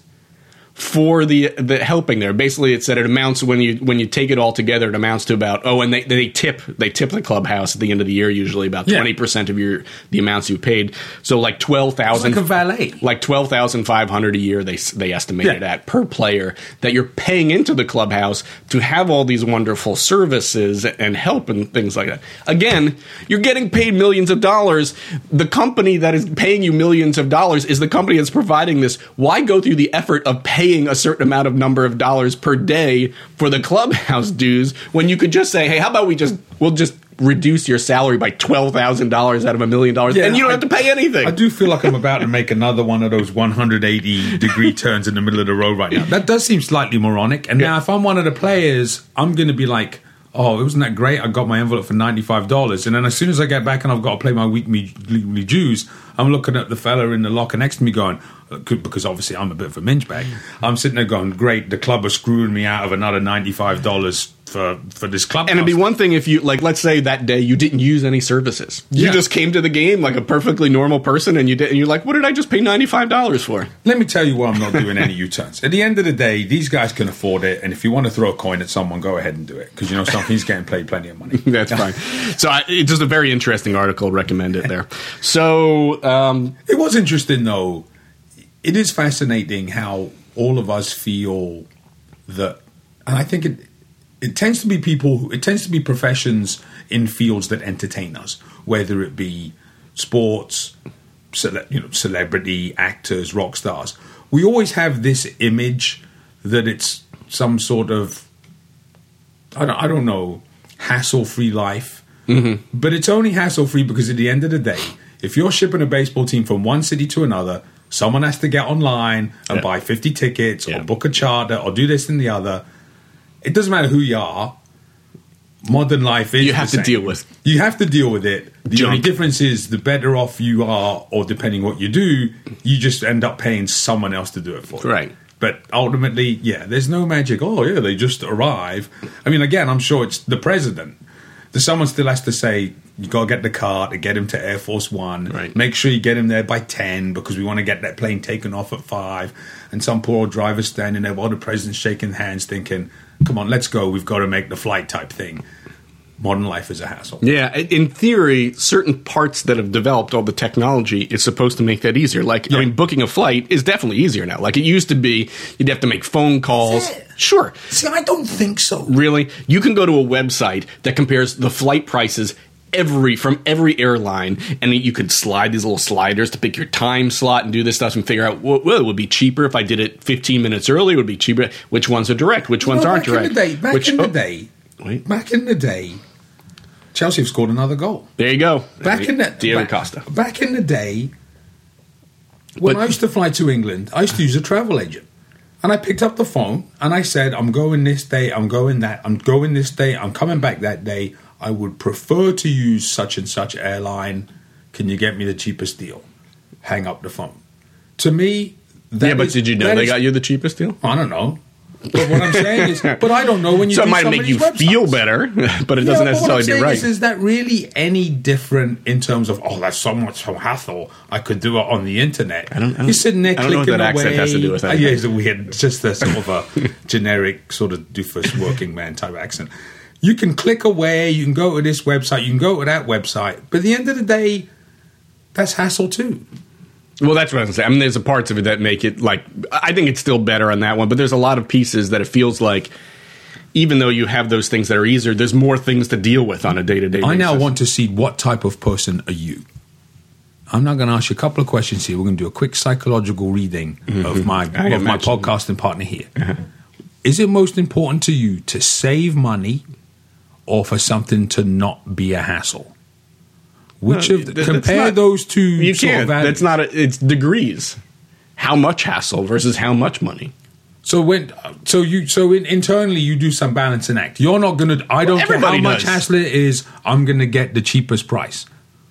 Speaker 3: for the the helping there. Basically, it said it amounts when you when you take it all together, it amounts to about oh, and they they tip they tip the clubhouse at the end of the year usually about twenty yeah. percent of your the amounts you paid. So like twelve thousand,
Speaker 2: like a valet,
Speaker 3: like twelve thousand five hundred a year. They they estimate
Speaker 2: yeah.
Speaker 3: it at per player that you're paying into the clubhouse to have all these wonderful services and help and things like that. Again, you're getting paid millions of dollars. The company that is paying you millions of dollars is the company that's providing this. Why go through the effort of paying a certain amount of number of dollars per day for the clubhouse dues when you could just say, hey, how about we just we'll just reduce your salary by twelve thousand dollars out of a million dollars and you don't I, have to pay anything.
Speaker 2: I do feel like I'm about to make another one of those one hundred eighty degree turns in the middle of the road right now. That does seem slightly moronic. And yeah. now if I'm one of the players, I'm going to be like, oh, wasn't that great? I got my envelope for ninety-five dollars. And then as soon as I get back and I've got to pay my weekly, weekly dues, I'm looking at the fella in the locker next to me going, because obviously I'm a bit of a minge bag. I'm sitting there going, great, the club is screwing me out of another ninety-five dollars for, for this club.
Speaker 3: And it'd be one thing if you, like, let's say that day you didn't use any services. You yeah. just came to the game like a perfectly normal person and you did, and you're like, what did I just pay ninety-five dollars for?
Speaker 2: Let me tell you why I'm not doing any U-turns. At the end of the day, these guys can afford it. And if you want to throw a coin at someone, go ahead and do it. Because you know something, he's getting paid plenty of money.
Speaker 3: That's fine. So I, it's just a very interesting article. Recommend it there. So um,
Speaker 2: it was interesting, though. It is fascinating how all of us feel that, and I think it it tends to be people, who, it tends to be professions in fields that entertain us, whether it be sports, cele, you know, celebrity, actors, rock stars. We always have this image that it's some sort of, I don't, I don't know, hassle-free life. Mm-hmm. But it's only hassle-free because at the end of the day, if you're shipping a baseball team from one city to another, someone has to get online and yeah. buy fifty tickets or yeah. book a charter or do this and the other. It doesn't matter who you are. Modern life is
Speaker 3: You have
Speaker 2: the
Speaker 3: to
Speaker 2: same.
Speaker 3: deal with.
Speaker 2: You have to deal with it. The
Speaker 3: Junk.
Speaker 2: only difference is the better off you are, or depending what you do, you just end up paying someone else to do it for you.
Speaker 3: Right.
Speaker 2: But ultimately, yeah, there's no magic. Oh, yeah, they just arrive. I mean, again, I'm sure it's the president. The someone still has to say, you got to get the car to get him to Air Force One.
Speaker 3: Right.
Speaker 2: Make sure you get him there by ten because we want to get that plane taken off at five. And some poor old driver standing there while the president's shaking hands thinking, come on, let's go. We've got to make the flight type thing. Modern life is a hassle.
Speaker 3: Yeah, in theory, certain parts that have developed all the technology is supposed to make that easier. Like, yeah. I mean, booking a flight is definitely easier now. Like it used to be, you'd have to make phone calls. Sure.
Speaker 2: See, I don't think so.
Speaker 3: Really? You can go to a website that compares the flight prices every from every airline, and you could slide these little sliders to pick your time slot and do this stuff and figure out, well, well it would be cheaper if I did it fifteen minutes early. It would be cheaper. Which ones are direct? Which
Speaker 2: you
Speaker 3: ones
Speaker 2: know,
Speaker 3: aren't
Speaker 2: back
Speaker 3: direct?
Speaker 2: In the day, back
Speaker 3: which,
Speaker 2: in the
Speaker 3: oh,
Speaker 2: day,
Speaker 3: wait.
Speaker 2: back in the day, Chelsea have scored another goal.
Speaker 3: There you go.
Speaker 2: Back in the
Speaker 3: Diego
Speaker 2: back,
Speaker 3: Costa.
Speaker 2: Back in the day, when
Speaker 3: But-
Speaker 2: I used to fly to England, I used to use a travel agent. And I picked up the phone and I said, I'm going this day, I'm going that, I'm going this day, I'm coming back that day. I would prefer to use such and such airline. Can you get me the cheapest deal? Hang up the phone. To me, that
Speaker 3: Yeah, but
Speaker 2: is-
Speaker 3: did you know
Speaker 2: that
Speaker 3: they
Speaker 2: is-
Speaker 3: got you the cheapest deal?
Speaker 2: I don't know. But what I'm saying is, but I don't know when you
Speaker 3: So
Speaker 2: do
Speaker 3: it might
Speaker 2: some
Speaker 3: make
Speaker 2: of
Speaker 3: you
Speaker 2: these websites.
Speaker 3: feel better, but it doesn't
Speaker 2: Yeah, but
Speaker 3: necessarily
Speaker 2: what I'm
Speaker 3: be
Speaker 2: saying
Speaker 3: right.
Speaker 2: Is, is that really any different in terms of, oh, that's so much so hassle, I could do it on the internet.
Speaker 3: I don't- I don't-
Speaker 2: You're sitting there
Speaker 3: I don't know
Speaker 2: clicking
Speaker 3: what that
Speaker 2: away.
Speaker 3: accent has to do with
Speaker 2: Uh,
Speaker 3: anything.
Speaker 2: yeah, it's a weird, it's just a sort of a generic sort of doofus working man type accent. You can click away, you can go to this website, you can go to that website, but at the end of the day, that's hassle too.
Speaker 3: Well, that's what I was saying. I mean, there's a parts of it that make it like I think it's still better on that one, but there's a lot of pieces that it feels like, even though you have those things that are easier, there's more things to deal with on a day to day basis.
Speaker 2: I now want to see what type of person are you. I'm now going to ask you a couple of questions here. We're going to do a quick psychological reading mm-hmm. of my of my
Speaker 3: imagine.
Speaker 2: podcasting partner here. Uh-huh. Is it most important to you to save money, or for something to not be a hassle? Which
Speaker 3: No,
Speaker 2: of the,
Speaker 3: th-
Speaker 2: compare
Speaker 3: not,
Speaker 2: those two?
Speaker 3: You
Speaker 2: sort
Speaker 3: can't.
Speaker 2: Of values.
Speaker 3: That's not. A, it's degrees. how much hassle versus how much money.
Speaker 2: So when, so you, so in, internally you do some balancing act. You're not going to. I don't
Speaker 3: Well,
Speaker 2: care how
Speaker 3: everybody
Speaker 2: much
Speaker 3: does.
Speaker 2: hassle it is. I'm going to get the cheapest price.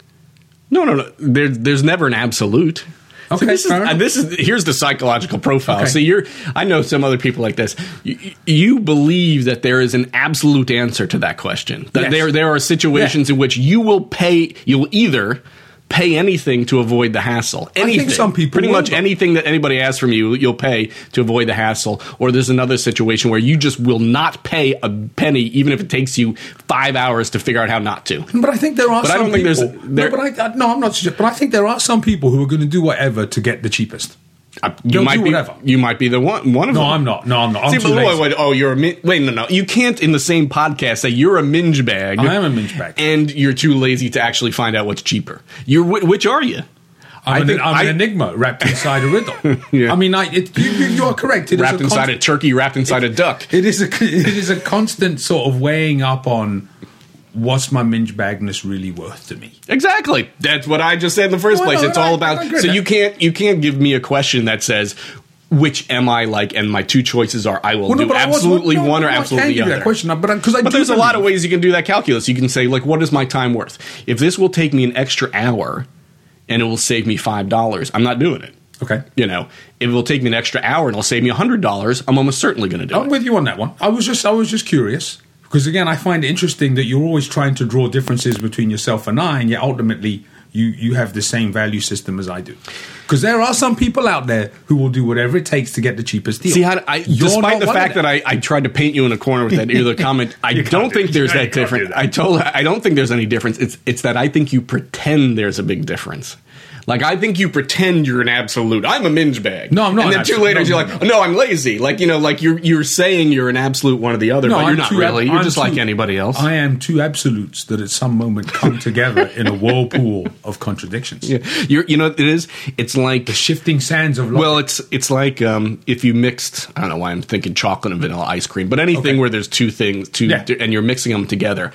Speaker 3: No, no, no. There, there's never an absolute.
Speaker 2: Okay,
Speaker 3: So this is,
Speaker 2: fair enough.
Speaker 3: and this is here's the psychological profile.
Speaker 2: Okay.
Speaker 3: So you're, I know some other people like this. You, you believe that there is an absolute answer to that question. That
Speaker 2: Yes.
Speaker 3: there there are situations in which you will pay. You'll either pay anything to avoid the hassle. Anything.
Speaker 2: think some people
Speaker 3: pretty
Speaker 2: will,
Speaker 3: much
Speaker 2: though.
Speaker 3: anything that anybody asks from you, you'll pay to avoid the hassle. Or there's another situation where you just will not pay a penny, even if it takes you five hours to figure out how not to.
Speaker 2: But I think there are
Speaker 3: But I
Speaker 2: some
Speaker 3: don't think
Speaker 2: people.
Speaker 3: there's- there-
Speaker 2: no, but I, I, no, I'm not suggesting. But I think there are some people who are going to do whatever to get the cheapest.
Speaker 3: Uh, you
Speaker 2: They'll
Speaker 3: might
Speaker 2: do
Speaker 3: be.
Speaker 2: whatever.
Speaker 3: You might be the one. One of
Speaker 2: No,
Speaker 3: them.
Speaker 2: I'm not. No, I'm not. I'm
Speaker 3: See,
Speaker 2: too
Speaker 3: but wait,
Speaker 2: lazy.
Speaker 3: wait, oh, you're a min- wait, no, no. You can't in the same podcast say you're a minge bag.
Speaker 2: I am a minge bag.
Speaker 3: and you're too lazy to actually find out what's cheaper. You're wh- which are you?
Speaker 2: I'm,
Speaker 3: I
Speaker 2: an,
Speaker 3: think
Speaker 2: I'm
Speaker 3: I-
Speaker 2: an enigma wrapped inside a riddle.
Speaker 3: Yeah.
Speaker 2: I mean, I, it, you, you, you are correct. It is
Speaker 3: Wrapped
Speaker 2: a
Speaker 3: inside
Speaker 2: const-
Speaker 3: a turkey, wrapped inside a duck.
Speaker 2: It is a it is a constant sort of weighing up on what's my minge bagness really worth to me.
Speaker 3: Exactly. That's what I just said in the first
Speaker 2: Well,
Speaker 3: place.
Speaker 2: no,
Speaker 3: It's
Speaker 2: no,
Speaker 3: all
Speaker 2: I-
Speaker 3: about.
Speaker 2: I agree
Speaker 3: So
Speaker 2: with
Speaker 3: you
Speaker 2: that.
Speaker 3: can't you can't give me a question that says which am I like, and my two choices are I will
Speaker 2: Well, no,
Speaker 3: do
Speaker 2: but I was-
Speaker 3: absolutely
Speaker 2: no,
Speaker 3: one
Speaker 2: no,
Speaker 3: or
Speaker 2: I can
Speaker 3: absolutely
Speaker 2: give
Speaker 3: the
Speaker 2: you
Speaker 3: other.
Speaker 2: that question, but because I
Speaker 3: But
Speaker 2: do
Speaker 3: there's a lot of
Speaker 2: believe-
Speaker 3: ways you can do that calculus. You can say, like, what is my time worth? If this will take me an extra hour and it will save me five dollars, I'm not doing it.
Speaker 2: Okay.
Speaker 3: You know, if it will take me an extra hour and it'll save me one hundred dollars, I'm almost certainly going to do
Speaker 2: I'm
Speaker 3: it.
Speaker 2: with you on that one. I was just I was just curious because again, I find it interesting that you're always trying to draw differences between yourself and I, and yet ultimately you you have the same value system as I do. Because there are some people out there who will do whatever it takes to get the cheapest deal.
Speaker 3: See, how I,
Speaker 2: You're
Speaker 3: despite
Speaker 2: not
Speaker 3: the
Speaker 2: one of
Speaker 3: fact
Speaker 2: them.
Speaker 3: that I, I tried to paint you in a corner with that other comment, I
Speaker 2: You can't
Speaker 3: don't
Speaker 2: do-
Speaker 3: think there's
Speaker 2: you
Speaker 3: that
Speaker 2: can't do
Speaker 3: difference.
Speaker 2: that.
Speaker 3: I told I don't think there's any difference. It's it's that I think you pretend there's a big difference. Like, I think you pretend you're an absolute. I'm a minge bag.
Speaker 2: No, I'm not
Speaker 3: And
Speaker 2: an
Speaker 3: then two
Speaker 2: absolute.
Speaker 3: later,
Speaker 2: No,
Speaker 3: you're
Speaker 2: no,
Speaker 3: like,
Speaker 2: no.
Speaker 3: no, I'm lazy. Like, you know, like you're you're saying you're an absolute one or the other,
Speaker 2: No,
Speaker 3: but you're
Speaker 2: I'm
Speaker 3: not
Speaker 2: too ab-
Speaker 3: really. You're
Speaker 2: I'm
Speaker 3: just like
Speaker 2: too-
Speaker 3: anybody else.
Speaker 2: I am two absolutes that at some moment come together in a whirlpool of contradictions.
Speaker 3: Yeah. You're, you know what it is? It's like
Speaker 2: The shifting sands of life.
Speaker 3: Well, it's it's like um, if you mixed. I don't know why I'm thinking chocolate and vanilla ice cream, but anything
Speaker 2: Okay.
Speaker 3: where there's two things, two,
Speaker 2: Yeah.
Speaker 3: and you're mixing them together.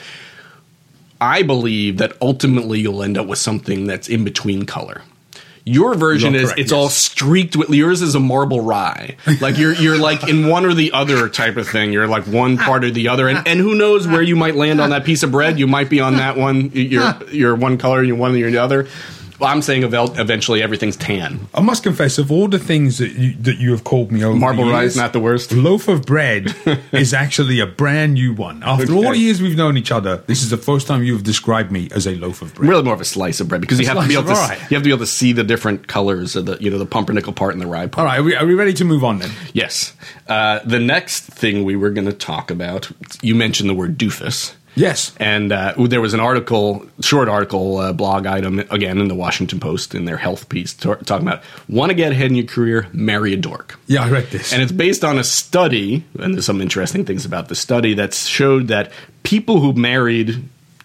Speaker 3: I believe that ultimately you'll end up with something that's in between color. Your version
Speaker 2: You're
Speaker 3: is
Speaker 2: correct,
Speaker 3: it's
Speaker 2: yes.
Speaker 3: all streaked with yours is a marble rye. Like you're you're like in one or the other type of thing. You're like one part or the other, and, and who knows where you might land on that piece of bread? You might be on that one. You're you're one color, you're one, you're the other. Well, I'm saying evel- eventually everything's tan.
Speaker 2: I must confess, of all the things that you, that you have called me over
Speaker 3: Marble
Speaker 2: the
Speaker 3: rye
Speaker 2: years,
Speaker 3: is not the worst.
Speaker 2: Loaf of bread is actually a brand new one. After all
Speaker 3: Okay.
Speaker 2: the years we've known each other, this is the first time you've described me as a loaf of bread.
Speaker 3: Really more of a slice of bread because you
Speaker 2: A
Speaker 3: have to be able
Speaker 2: slice
Speaker 3: to
Speaker 2: of rye.
Speaker 3: you have to be able to see the different colors of the you know the pumpernickel part and the rye part.
Speaker 2: All right, are we, are we ready to move on then?
Speaker 3: Yes. Uh, the next thing we were going to talk about, you mentioned the word doofus.
Speaker 2: Yes.
Speaker 3: And uh, there was an article, short article, uh, blog item, again, in the Washington Post in their health piece, t- talking about, want to get ahead in your career, marry a dork.
Speaker 2: Yeah, I read this.
Speaker 3: And it's based on a study, and there's some interesting things about the study, that showed that people who married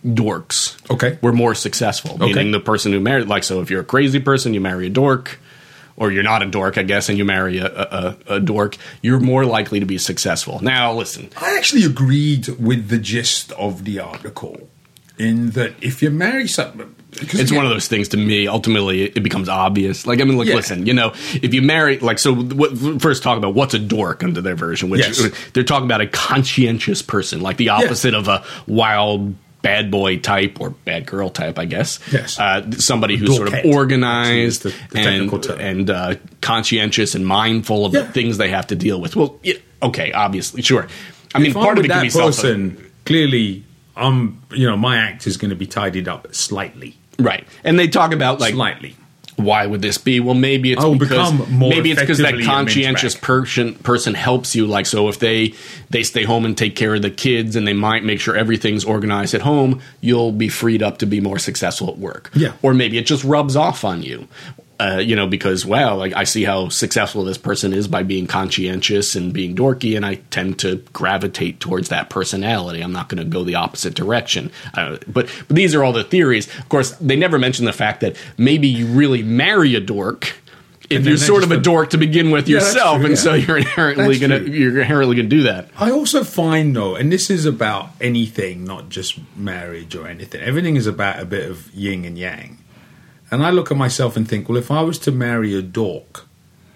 Speaker 3: dorks
Speaker 2: Okay.
Speaker 3: were more successful.
Speaker 2: Okay.
Speaker 3: Meaning the person who married, like, so if you're a crazy person, you marry a dork, or you're not a dork, I guess, and you marry a, a, a dork, you're more likely to be successful. Now, listen.
Speaker 2: I actually agreed with the gist of the article in that if you marry someone...
Speaker 3: It's one of those things to me. Ultimately, it becomes obvious. Like, I mean, like,
Speaker 2: Yeah.
Speaker 3: listen, you know, if you marry, like, so what, first talk about what's a dork under their version, which
Speaker 2: Yes.
Speaker 3: they're talking about a conscientious person, like the opposite of a wild bad boy type or bad girl type, I guess.
Speaker 2: Yes.
Speaker 3: Uh, somebody who's sort of
Speaker 2: Dorkette,
Speaker 3: organized
Speaker 2: actually, is the- the
Speaker 3: and,
Speaker 2: technical term.
Speaker 3: and uh, conscientious and mindful of
Speaker 2: Yeah.
Speaker 3: the things they have to deal with. Well, yeah, okay, obviously, sure. I mean,
Speaker 2: if
Speaker 3: part
Speaker 2: I'm
Speaker 3: of
Speaker 2: with
Speaker 3: it can
Speaker 2: that
Speaker 3: be self.
Speaker 2: person, clearly, I'm, you know, my act is going to be tidied up slightly.
Speaker 3: Right. And they talk about, like,
Speaker 2: Slightly.
Speaker 3: why would this be? Well, maybe it's
Speaker 2: I will
Speaker 3: because
Speaker 2: become more
Speaker 3: maybe it's because that
Speaker 2: effectively a
Speaker 3: conscientious
Speaker 2: minge bag.
Speaker 3: person person helps you. Like, so if they they stay home and take care of the kids, and they might make sure everything's organized at home, you'll be freed up to be more successful at work.
Speaker 2: Yeah.
Speaker 3: Or maybe it just rubs off on you. Uh, you know, because, wow, like I see how successful this person is by being conscientious and being dorky, and I tend to gravitate towards that personality. I'm not going to go the opposite direction. Uh, but, but these are all the theories. Of course, they never mention the fact that maybe you really marry a dork if
Speaker 2: And
Speaker 3: you're
Speaker 2: then
Speaker 3: sort of
Speaker 2: just
Speaker 3: a
Speaker 2: a-
Speaker 3: dork to begin with
Speaker 2: Yeah, that's
Speaker 3: yourself,
Speaker 2: true,
Speaker 3: and
Speaker 2: yeah.
Speaker 3: so you're inherently
Speaker 2: That's
Speaker 3: going to
Speaker 2: true.
Speaker 3: you're inherently going to do that.
Speaker 2: I also find, though, and this is about anything, not just marriage or anything, everything is about a bit of yin and yang. And I look at myself and think, well, if I was to marry a dork,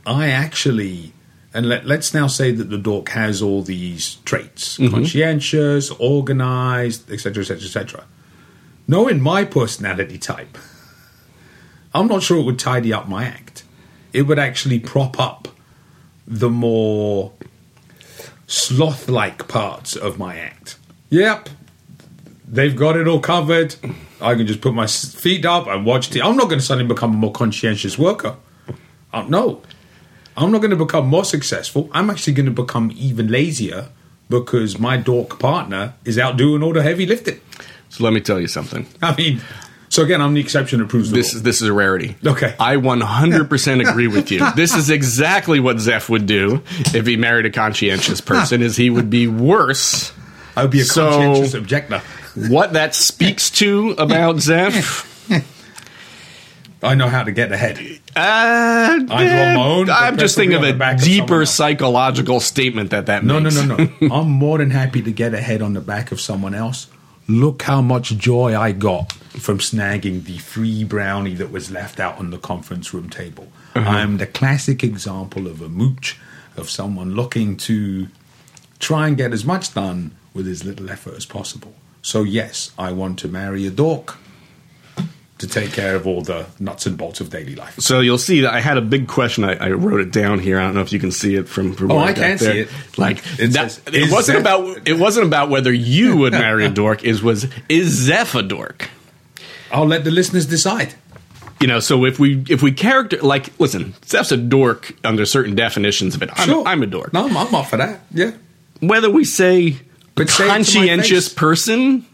Speaker 2: I actually, and let, let's now say that the dork has all these traits, mm-hmm. conscientious, organized, et cetera, et cetera, et cetera. Knowing my personality type, I'm not sure it would tidy up my act. It would actually prop up the more sloth-like parts of my act. Yep, they've got it all covered. I can just put my feet up and watch T V. I'm not going to suddenly become a more conscientious worker. Uh, no. I'm not going to become more successful. I'm actually going to become even lazier because my dork partner is out doing all the heavy lifting.
Speaker 3: So let me tell you something.
Speaker 2: I mean, so again, I'm the exception that proves the
Speaker 3: this
Speaker 2: rule.
Speaker 3: is This is a rarity.
Speaker 2: Okay.
Speaker 3: I one hundred percent agree with you. This is exactly what Zeph would do if he married a conscientious person, is he would be worse.
Speaker 2: I would be a
Speaker 3: so,
Speaker 2: conscientious objector.
Speaker 3: What that speaks to about Zeph...
Speaker 2: I know how to get ahead.
Speaker 3: Uh,
Speaker 2: I draw my own.
Speaker 3: I'm just thinking of a deeper of psychological statement that that
Speaker 2: no,
Speaker 3: makes.
Speaker 2: No, no, no, no. I'm more than happy to get ahead on the back of someone else. Look how much joy I got from snagging the free brownie that was left out on the conference room table. Uh-huh. I'm the classic example of a mooch, of someone looking to try and get as much done with as little effort as possible. So yes, I want to marry a dork to take care of all the nuts and bolts of daily life.
Speaker 3: So you'll see that I had a big question. I, I wrote it down here. I don't know if you can see it from. from
Speaker 2: oh,
Speaker 3: where
Speaker 2: I
Speaker 3: got
Speaker 2: can
Speaker 3: there.
Speaker 2: see it.
Speaker 3: Like
Speaker 2: it,
Speaker 3: that,
Speaker 2: says,
Speaker 3: it wasn't
Speaker 2: Zeph-
Speaker 3: about. It wasn't about whether you would marry a dork. It was is Zeph a dork?
Speaker 2: I'll let the listeners decide.
Speaker 3: You know, so if we if we character like, listen, Zeph's a dork under certain definitions of it. I'm,
Speaker 2: Sure.
Speaker 3: I'm a dork.
Speaker 2: No, I'm, I'm up for that. Yeah.
Speaker 3: Whether we say
Speaker 2: But say it to my
Speaker 3: conscientious
Speaker 2: face.
Speaker 3: person,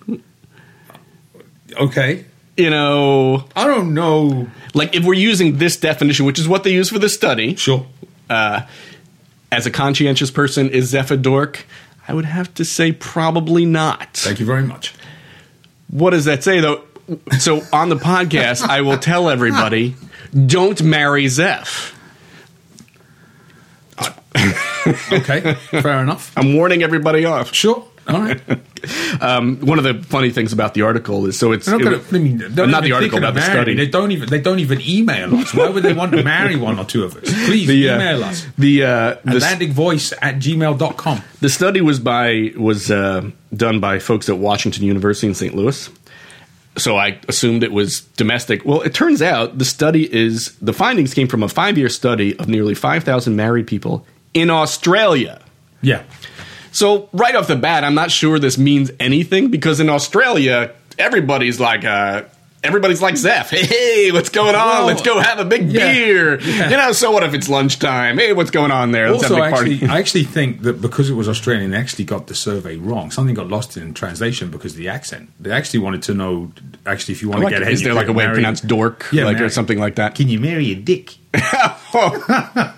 Speaker 2: Okay.
Speaker 3: you know,
Speaker 2: I don't know.
Speaker 3: like if we're using this definition, which is what they use for the study,
Speaker 2: Sure.
Speaker 3: uh, as a conscientious person, is Zeph a dork? I would have to say probably not.
Speaker 2: Thank you very much.
Speaker 3: What does that say, though? So on the podcast, I will tell everybody, don't marry Zeph.
Speaker 2: Okay. Fair enough.
Speaker 3: I'm warning everybody off.
Speaker 2: Sure. All right.
Speaker 3: Um, one of the funny things about the article is, so it's
Speaker 2: They're not, gonna,
Speaker 3: it,
Speaker 2: I mean, they're
Speaker 3: not the
Speaker 2: even
Speaker 3: article
Speaker 2: thinking
Speaker 3: about
Speaker 2: of
Speaker 3: the
Speaker 2: marrying.
Speaker 3: study.
Speaker 2: They don't even. They don't even email us. Why would they want to marry one or two of us? Please
Speaker 3: the, uh,
Speaker 2: email us.
Speaker 3: The uh, the,
Speaker 2: Atlantic Voice at gmail dot com.
Speaker 3: the study was by was uh, done by folks at Washington University in Saint Louis. So I assumed it was domestic. Well, it turns out the study is the findings came from a five-year study of nearly five thousand married people in Australia.
Speaker 2: Yeah.
Speaker 3: So right off the bat, I'm not sure this means anything because in Australia, everybody's like, uh, everybody's like Zeph. Hey, hey, what's going on?
Speaker 2: Well,
Speaker 3: Let's go have a big
Speaker 2: yeah,
Speaker 3: beer.
Speaker 2: yeah.
Speaker 3: You know, so what if it's lunchtime? Hey, what's going on there? Let's
Speaker 2: Also,
Speaker 3: have a big
Speaker 2: actually,
Speaker 3: party.
Speaker 2: I actually think that because it was Australian, they actually got the survey wrong. Something got lost in translation because of the accent. They actually wanted to know, actually, if you want
Speaker 3: Like,
Speaker 2: to get ahead,
Speaker 3: is
Speaker 2: you
Speaker 3: there like a
Speaker 2: could
Speaker 3: way to
Speaker 2: marry-
Speaker 3: pronounce dork,
Speaker 2: Yeah,
Speaker 3: like or
Speaker 2: marry-
Speaker 3: something like that?
Speaker 2: Can you marry a dick? that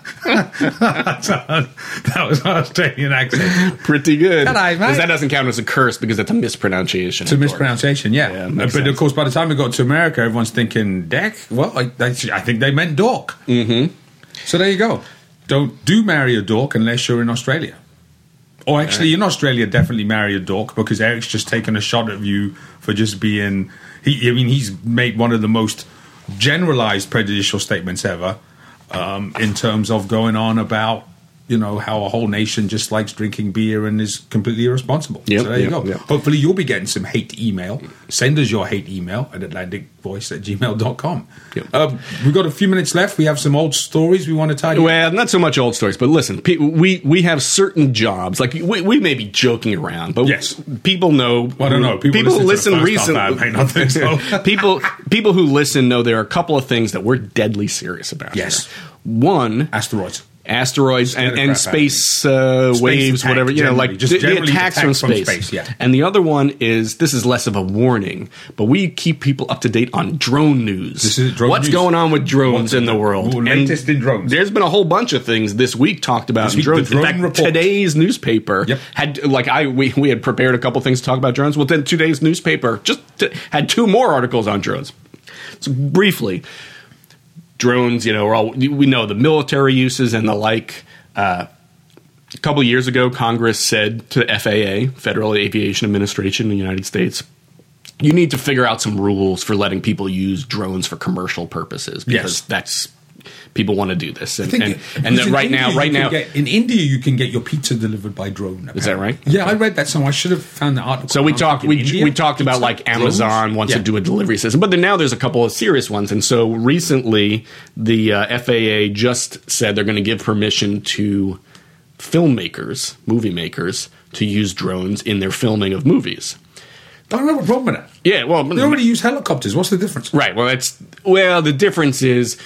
Speaker 2: was an Australian accent.
Speaker 3: Pretty good.
Speaker 2: G'day, mate.
Speaker 3: Because that doesn't count as a curse because it's a mispronunciation.
Speaker 2: It's a mispronunciation, yeah.
Speaker 3: Yeah,
Speaker 2: Uh,
Speaker 3: makes
Speaker 2: but of
Speaker 3: sense.
Speaker 2: course, by the time we got to America, everyone's thinking, "Deck." Well, I, I I think they meant dork. Mm-hmm. So there you go. Don't do marry a dork unless you're in Australia. Or actually, in Australia, definitely marry a dork because Eric's just taken a shot at you for just being. He, I mean, he's made one of the most generalized prejudicial statements ever um, in terms of going on about, you know, how a whole nation just likes drinking beer and is completely irresponsible.
Speaker 3: Yep,
Speaker 2: so there you
Speaker 3: yep,
Speaker 2: go.
Speaker 3: yep.
Speaker 2: Hopefully you'll be getting some hate email. Send us your hate email at atlantic voice at gmail dot com.
Speaker 3: Yep.
Speaker 2: Um, we've got a few minutes left. We have some old stories we want to tidy up.
Speaker 3: Well, not so much old stories, but listen, pe- we we have certain jobs. Like we, we may be joking around, but
Speaker 2: Yes.
Speaker 3: people know.
Speaker 2: Well, I don't know. People
Speaker 3: who
Speaker 2: listen
Speaker 3: listen
Speaker 2: to the first half,
Speaker 3: recently.
Speaker 2: I may not think so.
Speaker 3: people people who listen know there are a couple of things that we're deadly serious about.
Speaker 2: Yes.
Speaker 3: here. One,
Speaker 2: Asteroids.
Speaker 3: asteroids
Speaker 2: Scared
Speaker 3: and,
Speaker 2: the
Speaker 3: and
Speaker 2: crap out of me.
Speaker 3: space, uh,
Speaker 2: Space
Speaker 3: waves,
Speaker 2: attack,
Speaker 3: whatever, you know,
Speaker 2: generally.
Speaker 3: like
Speaker 2: Just
Speaker 3: the, the
Speaker 2: generally
Speaker 3: attacks
Speaker 2: attacks
Speaker 3: from
Speaker 2: from
Speaker 3: space.
Speaker 2: space, yeah.
Speaker 3: And the other one is, this is less of a warning, but we keep people up to date on drone news.
Speaker 2: This is drone
Speaker 3: What's
Speaker 2: news.
Speaker 3: going on with drones
Speaker 2: What's
Speaker 3: in the
Speaker 2: the-
Speaker 3: world?
Speaker 2: well, latest in drones.
Speaker 3: There's been a whole bunch of things this week talked about
Speaker 2: This
Speaker 3: in
Speaker 2: week, the
Speaker 3: drones.
Speaker 2: drone
Speaker 3: in fact,
Speaker 2: report.
Speaker 3: today's newspaper
Speaker 2: Yep.
Speaker 3: had, like I, we, we had prepared a couple things to talk about drones. Well, then today's newspaper just t- had two more articles on drones. So briefly, drones, you know, are all, we know the military uses and the like. Uh, a couple of years ago, Congress said to the F A A, Federal Aviation Administration in the United States, you need to figure out some rules for letting people use drones for commercial purposes because
Speaker 2: Yes.
Speaker 3: that's people want to do this, and
Speaker 2: think
Speaker 3: and,
Speaker 2: it-
Speaker 3: and
Speaker 2: because
Speaker 3: that
Speaker 2: in
Speaker 3: right
Speaker 2: India
Speaker 3: now,
Speaker 2: you
Speaker 3: right
Speaker 2: can
Speaker 3: now,
Speaker 2: get- in India you can get your pizza delivered by drone.
Speaker 3: Is that right?
Speaker 2: Yeah, I read that somewhere. I should have found the article.
Speaker 3: So we
Speaker 2: I'm
Speaker 3: talked
Speaker 2: thinking
Speaker 3: we
Speaker 2: India,
Speaker 3: we talked about
Speaker 2: pizza,
Speaker 3: like
Speaker 2: drones?
Speaker 3: Amazon wants
Speaker 2: Yeah.
Speaker 3: to do a delivery system, but then now there's a couple of serious ones, and so recently the uh, F A A just said they're going to give permission to filmmakers, movie makers, to use drones in their filming of movies.
Speaker 2: I don't have a problem with that.
Speaker 3: Yeah, well,
Speaker 2: They already use helicopters. What's the difference?
Speaker 3: right. Well, that's well. The difference is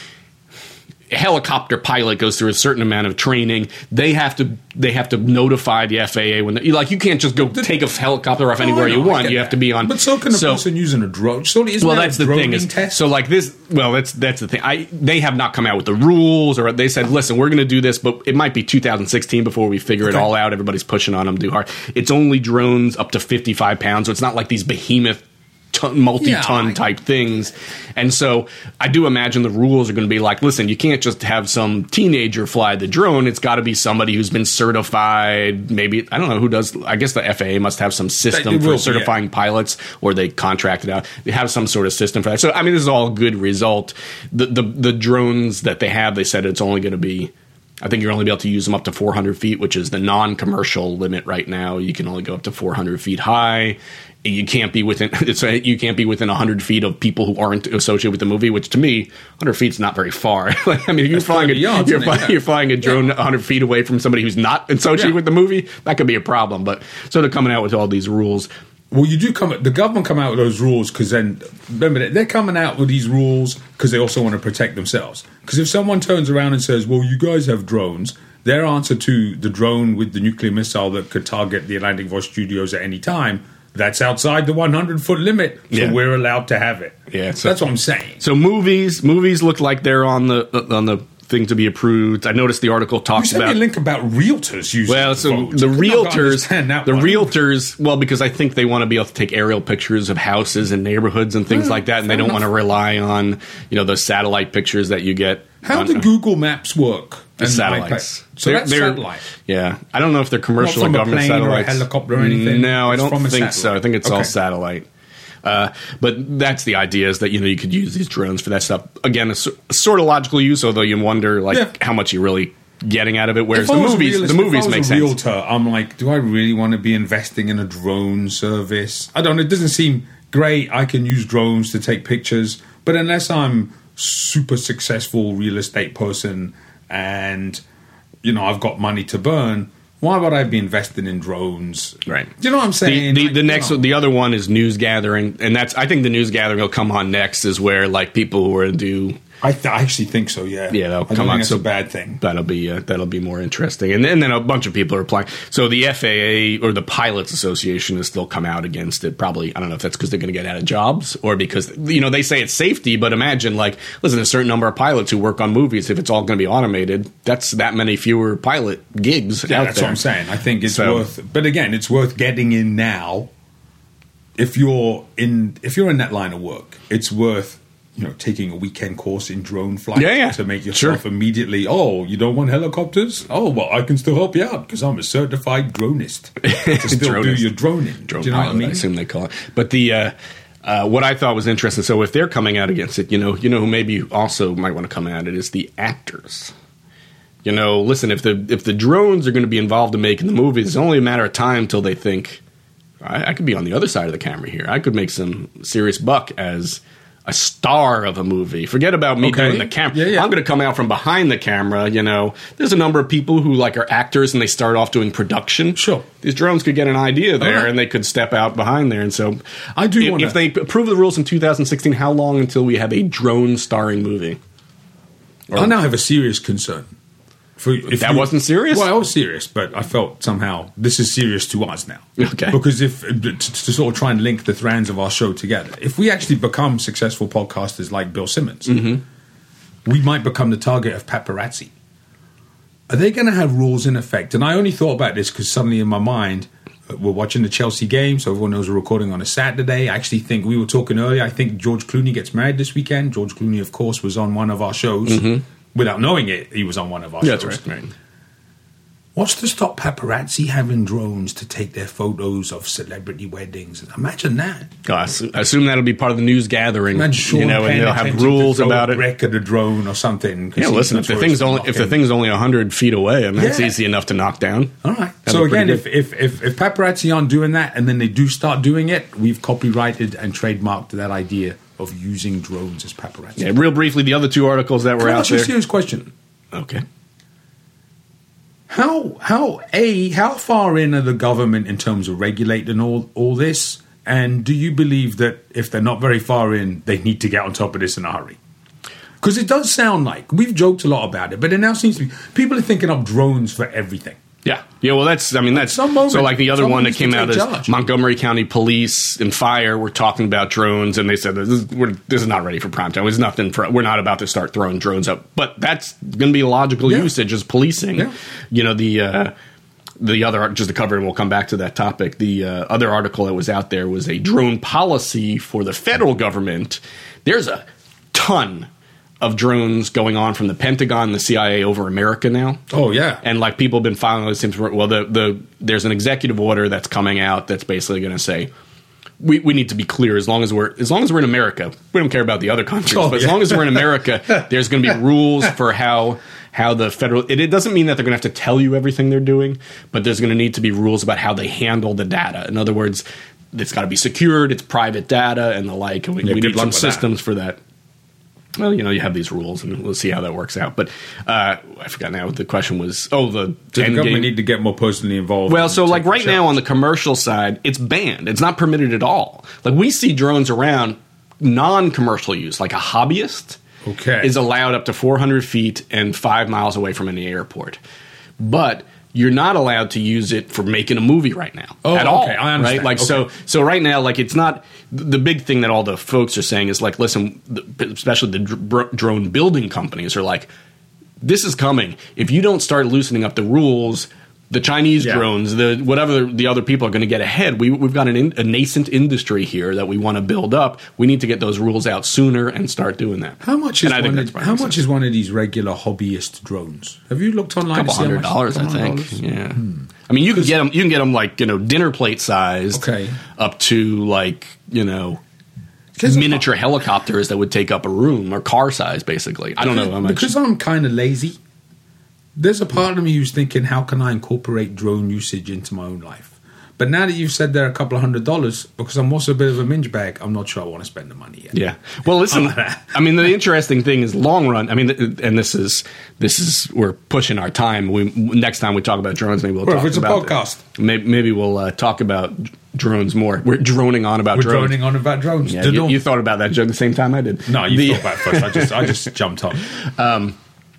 Speaker 3: a helicopter pilot goes through a certain amount of training. They have to they have to notify the F A A when they, like you can't just go take a helicopter off anywhere
Speaker 2: Oh, I know,
Speaker 3: you
Speaker 2: I
Speaker 3: want.
Speaker 2: get
Speaker 3: You have
Speaker 2: that.
Speaker 3: to be on.
Speaker 2: But so can a
Speaker 3: so,
Speaker 2: person using a drone. Surely, isn't
Speaker 3: Well,
Speaker 2: that
Speaker 3: that's
Speaker 2: a
Speaker 3: the thing.
Speaker 2: droning
Speaker 3: Is,
Speaker 2: test?
Speaker 3: so like this. Well, that's that's the thing. I they have not come out with the rules, or they said, listen, we're going to do this, but it might be two thousand sixteen before we figure it
Speaker 2: Okay.
Speaker 3: all out. Everybody's pushing on them too hard. It's only drones up to fifty-five pounds, so it's not like these behemoth. Ton, multi-ton
Speaker 2: Yeah, I-
Speaker 3: type things, and so I do imagine the rules are going to be like, listen, you can't just have some teenager fly the drone. It's got to be somebody who's been certified. Maybe I don't know who does. I guess the F A A must have some system
Speaker 2: It will
Speaker 3: for
Speaker 2: be,
Speaker 3: certifying
Speaker 2: yeah.
Speaker 3: pilots, or they contract it out. They have some sort of system for that. So I mean, this is all a good result. The the the drones that they have, they said it's only going to be. I think you're only be able to use them up to four hundred feet, which is the non-commercial limit right now. You can only go up to four hundred feet high. You can't be within. It's a, you can't be within one hundred feet of people who aren't associated with the movie. Which to me, one hundred feet is not very far. I mean, if you're flying a,
Speaker 2: yards,
Speaker 3: you're,
Speaker 2: isn't it?
Speaker 3: fly,
Speaker 2: Yeah.
Speaker 3: you're flying a drone one hundred feet away from somebody who's not associated
Speaker 2: Yeah.
Speaker 3: with the movie. That could be a problem. But so they're coming out with all these rules.
Speaker 2: Well, you do come. The government come out with those rules because then remember they're coming out with these rules because they also want to protect themselves. Because if someone turns around and says, "Well, you guys have drones," their answer to the drone with the nuclear missile that could target the Atlantic Voice studios at any time, that's outside the one hundred foot limit, so
Speaker 3: Yeah.
Speaker 2: we're allowed to have it.
Speaker 3: Yeah, so-
Speaker 2: that's what I'm saying.
Speaker 3: So movies, movies look like they're on the on the thing to be approved. I noticed the article
Speaker 2: You
Speaker 3: talks
Speaker 2: sent me
Speaker 3: about.
Speaker 2: a link about realtors using
Speaker 3: Well, so
Speaker 2: phones.
Speaker 3: the
Speaker 2: I could not
Speaker 3: realtors,
Speaker 2: understand that
Speaker 3: the
Speaker 2: one.
Speaker 3: realtors, well, because I think they want to be able to take aerial pictures of houses and neighborhoods and things
Speaker 2: Yeah,
Speaker 3: like that, and they
Speaker 2: fair
Speaker 3: don't want to
Speaker 2: enough.
Speaker 3: rely on you know those satellite pictures that you get.
Speaker 2: How
Speaker 3: on,
Speaker 2: do Google Maps work?
Speaker 3: the
Speaker 2: And
Speaker 3: satellites?
Speaker 2: iPad? So
Speaker 3: They're-
Speaker 2: that's
Speaker 3: they're-
Speaker 2: satellite.
Speaker 3: Yeah, I don't know if they're commercial
Speaker 2: Not from
Speaker 3: or
Speaker 2: a
Speaker 3: government
Speaker 2: plane or a
Speaker 3: satellites,
Speaker 2: helicopter or anything?
Speaker 3: No, I
Speaker 2: It's
Speaker 3: don't
Speaker 2: from a
Speaker 3: think so. I
Speaker 2: satellite.
Speaker 3: think it's all
Speaker 2: Okay.
Speaker 3: satellite. Uh, but that's the idea, is that you know you could use these drones for that stuff. Again, a, s- a sort of logical use, although you wonder like
Speaker 2: Yeah.
Speaker 3: how much you're really getting out of it. Whereas
Speaker 2: If
Speaker 3: the
Speaker 2: I was a
Speaker 3: movies,
Speaker 2: realist-
Speaker 3: the movies
Speaker 2: if I
Speaker 3: make
Speaker 2: was a
Speaker 3: sense.
Speaker 2: realtor, I'm like, do I really want to be investing in a drone service? I don't know. It doesn't seem great. I can use drones to take pictures, but unless I'm super successful real estate person and you know I've got money to burn, why would I be investing in drones?
Speaker 3: Right.
Speaker 2: Do you know what I'm
Speaker 3: The,
Speaker 2: saying?
Speaker 3: the,
Speaker 2: Like,
Speaker 3: the
Speaker 2: you
Speaker 3: next,
Speaker 2: know.
Speaker 3: the other one is news gathering, and that's I think the news gathering will come on next. Is where like people who are to do
Speaker 2: I, th- I actually think so. Yeah.
Speaker 3: Yeah, they'll
Speaker 2: I don't
Speaker 3: come
Speaker 2: think
Speaker 3: on.
Speaker 2: That's
Speaker 3: So
Speaker 2: a bad thing.
Speaker 3: That'll be uh, that'll be more interesting, and then, and then a bunch of people are applying. So the F A A or the Pilots Association has still come out against it. Probably, I don't know if that's because they're going to get out of jobs or because you know they say it's safety. But imagine, like, listen, a certain number of pilots who work on movies. If it's all going to be automated, that's that many fewer pilot gigs
Speaker 2: Yeah,
Speaker 3: out
Speaker 2: that's
Speaker 3: there.
Speaker 2: what I'm saying. I think it's
Speaker 3: So-
Speaker 2: worth, but again, it's worth getting in now. If you're in, if you're in that line of work, it's worth you know taking a weekend course in drone flight
Speaker 3: Yeah, yeah.
Speaker 2: to make yourself
Speaker 3: Sure.
Speaker 2: immediately. Oh, you don't want helicopters? Oh, well, I can still help you out because I'm a certified dronist to still do
Speaker 3: Dronist.
Speaker 2: your droning.
Speaker 3: Drone
Speaker 2: do you know
Speaker 3: pilot,
Speaker 2: what I mean?
Speaker 3: assume they call it. But the uh, uh, what I thought was interesting. So if they're coming out against it, you know, you know who maybe also might want to come at it is the actors. You know, listen, if the if the drones are going to be involved in making the movies, it's only a matter of time till they think I, I could be on the other side of the camera here. I could make some serious buck as a star of a movie. Forget about me
Speaker 2: Okay.
Speaker 3: doing the camera.
Speaker 2: Yeah, yeah.
Speaker 3: I'm going to come out from behind the camera. You know, there's a number of people who like are actors and they start off doing production.
Speaker 2: Sure.
Speaker 3: These drones could get an idea there
Speaker 2: Okay.
Speaker 3: and they could step out behind there. And so,
Speaker 2: I do
Speaker 3: if,
Speaker 2: wanna-
Speaker 3: if they approve the rules in two thousand sixteen, how long until we have a drone starring movie?
Speaker 2: I now have a serious concern. For, if
Speaker 3: That wasn't serious?
Speaker 2: Well, I was serious, but I felt somehow this is serious to us now.
Speaker 3: Okay.
Speaker 2: Because if to, to sort of try and link the strands of our show together, if we actually become successful podcasters like Bill Simmons,
Speaker 3: Mm-hmm.
Speaker 2: we might become the target of paparazzi. Are they going to have rules in effect? And I only thought about this because suddenly in my mind, uh, we're watching the Chelsea game, so everyone knows we're recording on a Saturday. I actually think we were talking earlier. I think George Clooney gets married this weekend. George Clooney, of course, was on one of our shows. Without knowing it, he was on one of our
Speaker 3: That's
Speaker 2: shows.
Speaker 3: right. right.
Speaker 2: What's to stop paparazzi having drones to take their photos of celebrity weddings? Imagine that.
Speaker 3: Oh, I assume that'll be part of the news gathering.
Speaker 2: Imagine Sean
Speaker 3: you know,
Speaker 2: Penn
Speaker 3: and they'll have rules about it.
Speaker 2: Wreck of the drone or something.
Speaker 3: Yeah, listen, if the thing's only if the thing's only a hundred feet away, I mean, that's
Speaker 2: Yeah.
Speaker 3: easy enough to knock down.
Speaker 2: All right.
Speaker 3: That'll
Speaker 2: So
Speaker 3: be pretty
Speaker 2: again, if,
Speaker 3: good.
Speaker 2: if if if paparazzi aren't doing that, and then they do start doing it, we've copyrighted and trademarked that idea of using drones as paparazzi.
Speaker 3: Yeah, real briefly, the other two articles that were
Speaker 2: Can I
Speaker 3: out
Speaker 2: ask you a
Speaker 3: there.
Speaker 2: serious question?
Speaker 3: Okay.
Speaker 2: How how a how far in are the government in terms of regulating all all this? And do you believe that if they're not very far in, they need to get on top of this in a hurry? Because it does sound like we've joked a lot about it, but it now seems to be people are thinking of drones for everything.
Speaker 3: Yeah, yeah. Well, that's. I mean, that's
Speaker 2: some moment,
Speaker 3: so. Like the other
Speaker 2: someone
Speaker 3: one that
Speaker 2: needs to
Speaker 3: came out
Speaker 2: take
Speaker 3: is
Speaker 2: charge.
Speaker 3: Montgomery County Police and Fire were talking about drones, and they said this is, we're, this is not ready for prime time. It's nothing for. We're not about to start throwing drones up, but that's going to be logical
Speaker 2: Yeah.
Speaker 3: usage as policing.
Speaker 2: Yeah.
Speaker 3: You know the. Uh, The other, just to cover, and we'll come back to that topic. The uh, other article that was out there was a drone policy for the federal government. There's a ton of drones going on from the Pentagon and the C I A over America now.
Speaker 2: Oh yeah,
Speaker 3: And like people have been filing those things. Well, the, the there's an executive order that's coming out that's basically going to say we, we need to be clear. As long as we're as long as we're in America, we don't care about the other countries.
Speaker 2: Oh,
Speaker 3: but as
Speaker 2: yeah.
Speaker 3: long as we're in America, there's going to be rules for how how the federal. It, it doesn't mean that they're going to have to tell you everything they're doing, but there's going to need to be rules about how they handle the data. In other words, it's got to be secured. It's private data and the like. And we,
Speaker 2: Yeah,
Speaker 3: we
Speaker 2: good
Speaker 3: need
Speaker 2: luck
Speaker 3: some
Speaker 2: with that.
Speaker 3: systems for that. Well, you know, you have these rules, and we'll see how that works out. But uh, I forgot now what the question was. Oh, the
Speaker 2: Does the
Speaker 3: end
Speaker 2: government
Speaker 3: game.
Speaker 2: need to get more personally involved?
Speaker 3: Well,
Speaker 2: and
Speaker 3: so like
Speaker 2: take
Speaker 3: right now
Speaker 2: charge?
Speaker 3: on the commercial side, it's banned. It's not permitted at all. Like we see drones around non-commercial use, like a hobbyist
Speaker 2: Okay.
Speaker 3: is allowed up to four hundred feet and five miles away from any airport. But you're not allowed to use it for making a movie right now
Speaker 2: Oh,
Speaker 3: at all.
Speaker 2: okay, I understand.
Speaker 3: Right? Like
Speaker 2: Okay.
Speaker 3: so, so right now, like it's not the big thing that all the folks are saying is like, listen, the- especially the dr- drone building companies are like, this is coming. If you don't start loosening up the rules, the Chinese
Speaker 2: Yeah.
Speaker 3: drones, the whatever the other people are going to get ahead. We, we've got an in, a nascent industry here that we want to build up. We need to get those rules out sooner and start doing that.
Speaker 2: How much
Speaker 3: And
Speaker 2: is
Speaker 3: I think
Speaker 2: one
Speaker 3: that's
Speaker 2: of,
Speaker 3: my
Speaker 2: how
Speaker 3: reason.
Speaker 2: much is one of these regular hobbyist drones? Have you looked online?
Speaker 3: A couple
Speaker 2: to see how
Speaker 3: hundred
Speaker 2: much-
Speaker 3: dollars, I
Speaker 2: couple hundred
Speaker 3: think.
Speaker 2: dollars?
Speaker 3: Yeah, I mean, you can get them. You can get them like you know dinner plate sized,
Speaker 2: Okay.
Speaker 3: up to like you know
Speaker 2: 'Cause
Speaker 3: miniature helicopters that would take up a room or car size, basically. I don't know how much.
Speaker 2: Because I'm kind of lazy. There's a part of me who's thinking, how can I incorporate drone usage into my own life? But now that you've said they're a couple of hundred dollars, because I'm also a bit of a minge bag, I'm not sure I want to spend the money yet.
Speaker 3: Yeah. Well, listen. I mean, the interesting thing is long run. I mean, and this is this is we're pushing our time. We next time we talk about drones, maybe we'll
Speaker 2: Well,
Speaker 3: talk
Speaker 2: if it's a
Speaker 3: about
Speaker 2: podcast.
Speaker 3: Maybe, maybe we'll uh, talk about drones more. We're droning on about
Speaker 2: We're
Speaker 3: drones.
Speaker 2: droning on about drones.
Speaker 3: Yeah,
Speaker 2: Don't
Speaker 3: you,
Speaker 2: know.
Speaker 3: you thought about that joke the same time I did.
Speaker 2: no, you
Speaker 3: The-
Speaker 2: thought about it first. I just, I just jumped on.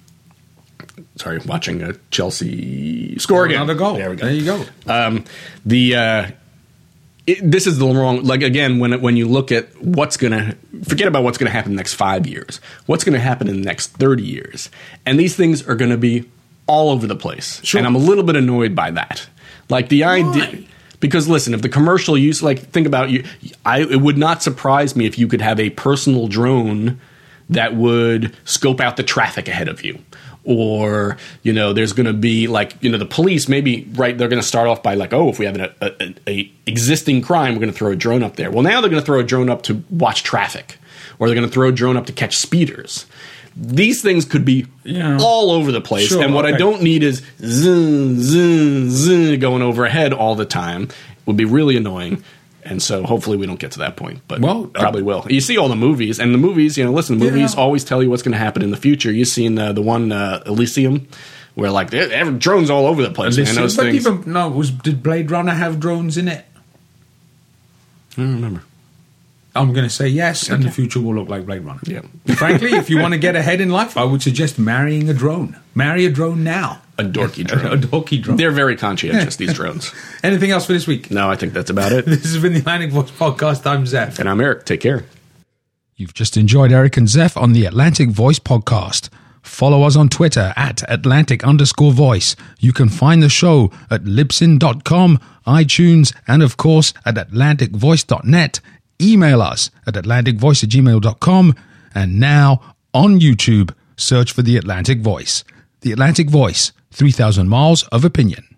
Speaker 3: Sorry, watching a Chelsea score again.
Speaker 2: Another goal.
Speaker 3: There we go.
Speaker 2: There you go.
Speaker 3: Um, the uh, it, this is the wrong. Like again, when when you look at what's going to forget about what's going to happen in the next five years, what's going to happen in the next thirty years, and these things are going to be all over the place.
Speaker 2: Sure.
Speaker 3: And I'm a little bit annoyed by that. Like the idea.
Speaker 2: Why?
Speaker 3: Because listen, if the commercial use, like think about you, I it would not surprise me if you could have a personal drone that would scope out the traffic ahead of you. Or, you know, there's going to be like, you know, the police maybe, right, they're going to start off by like, oh, if we have an a, a, a existing crime, we're going to throw a drone up there. Well, now they're going to throw a drone up to watch traffic. Or they're going to throw a drone up to catch speeders. These things could be
Speaker 2: Yeah.
Speaker 3: all over the place.
Speaker 2: Sure,
Speaker 3: and what I
Speaker 2: okay.
Speaker 3: don't need is zoom, zoom, zoom going overhead all the time. It would be really annoying. And so hopefully we don't get to that point, but
Speaker 2: Well,
Speaker 3: probably will. You see all the movies, and the movies, you know, listen, movies
Speaker 2: Yeah.
Speaker 3: always tell you what's going to happen in the future. You've seen uh, the one uh, Elysium, where like there- every drones all over the place. Man,
Speaker 2: Listen,
Speaker 3: those
Speaker 2: but
Speaker 3: things.
Speaker 2: even no, was did Blade Runner have drones in it?
Speaker 3: I don't remember.
Speaker 2: I'm going to say yes, and the future will look like Blade Runner.
Speaker 3: Yeah.
Speaker 2: Frankly, if you want to get ahead in life, I would suggest marrying a drone. Marry a drone now.
Speaker 3: A dorky
Speaker 2: A
Speaker 3: drone.
Speaker 2: dorky drone.
Speaker 3: They're very conscientious, these drones.
Speaker 2: Anything else for this week?
Speaker 3: No, I think that's about it.
Speaker 2: This has been the Atlantic Voice Podcast. I'm Zeph.
Speaker 3: And I'm Eric. Take care.
Speaker 1: You've just enjoyed Eric and Zeph on the Atlantic Voice podcast. Follow us on Twitter at Atlantic underscore voice. You can find the show at libsyn dot com, iTunes, and of course at atlantic voice dot net. Email us at atlantic voice at gmail dot com. And now on YouTube, search for The Atlantic Voice. The Atlantic Voice, three thousand miles of opinion.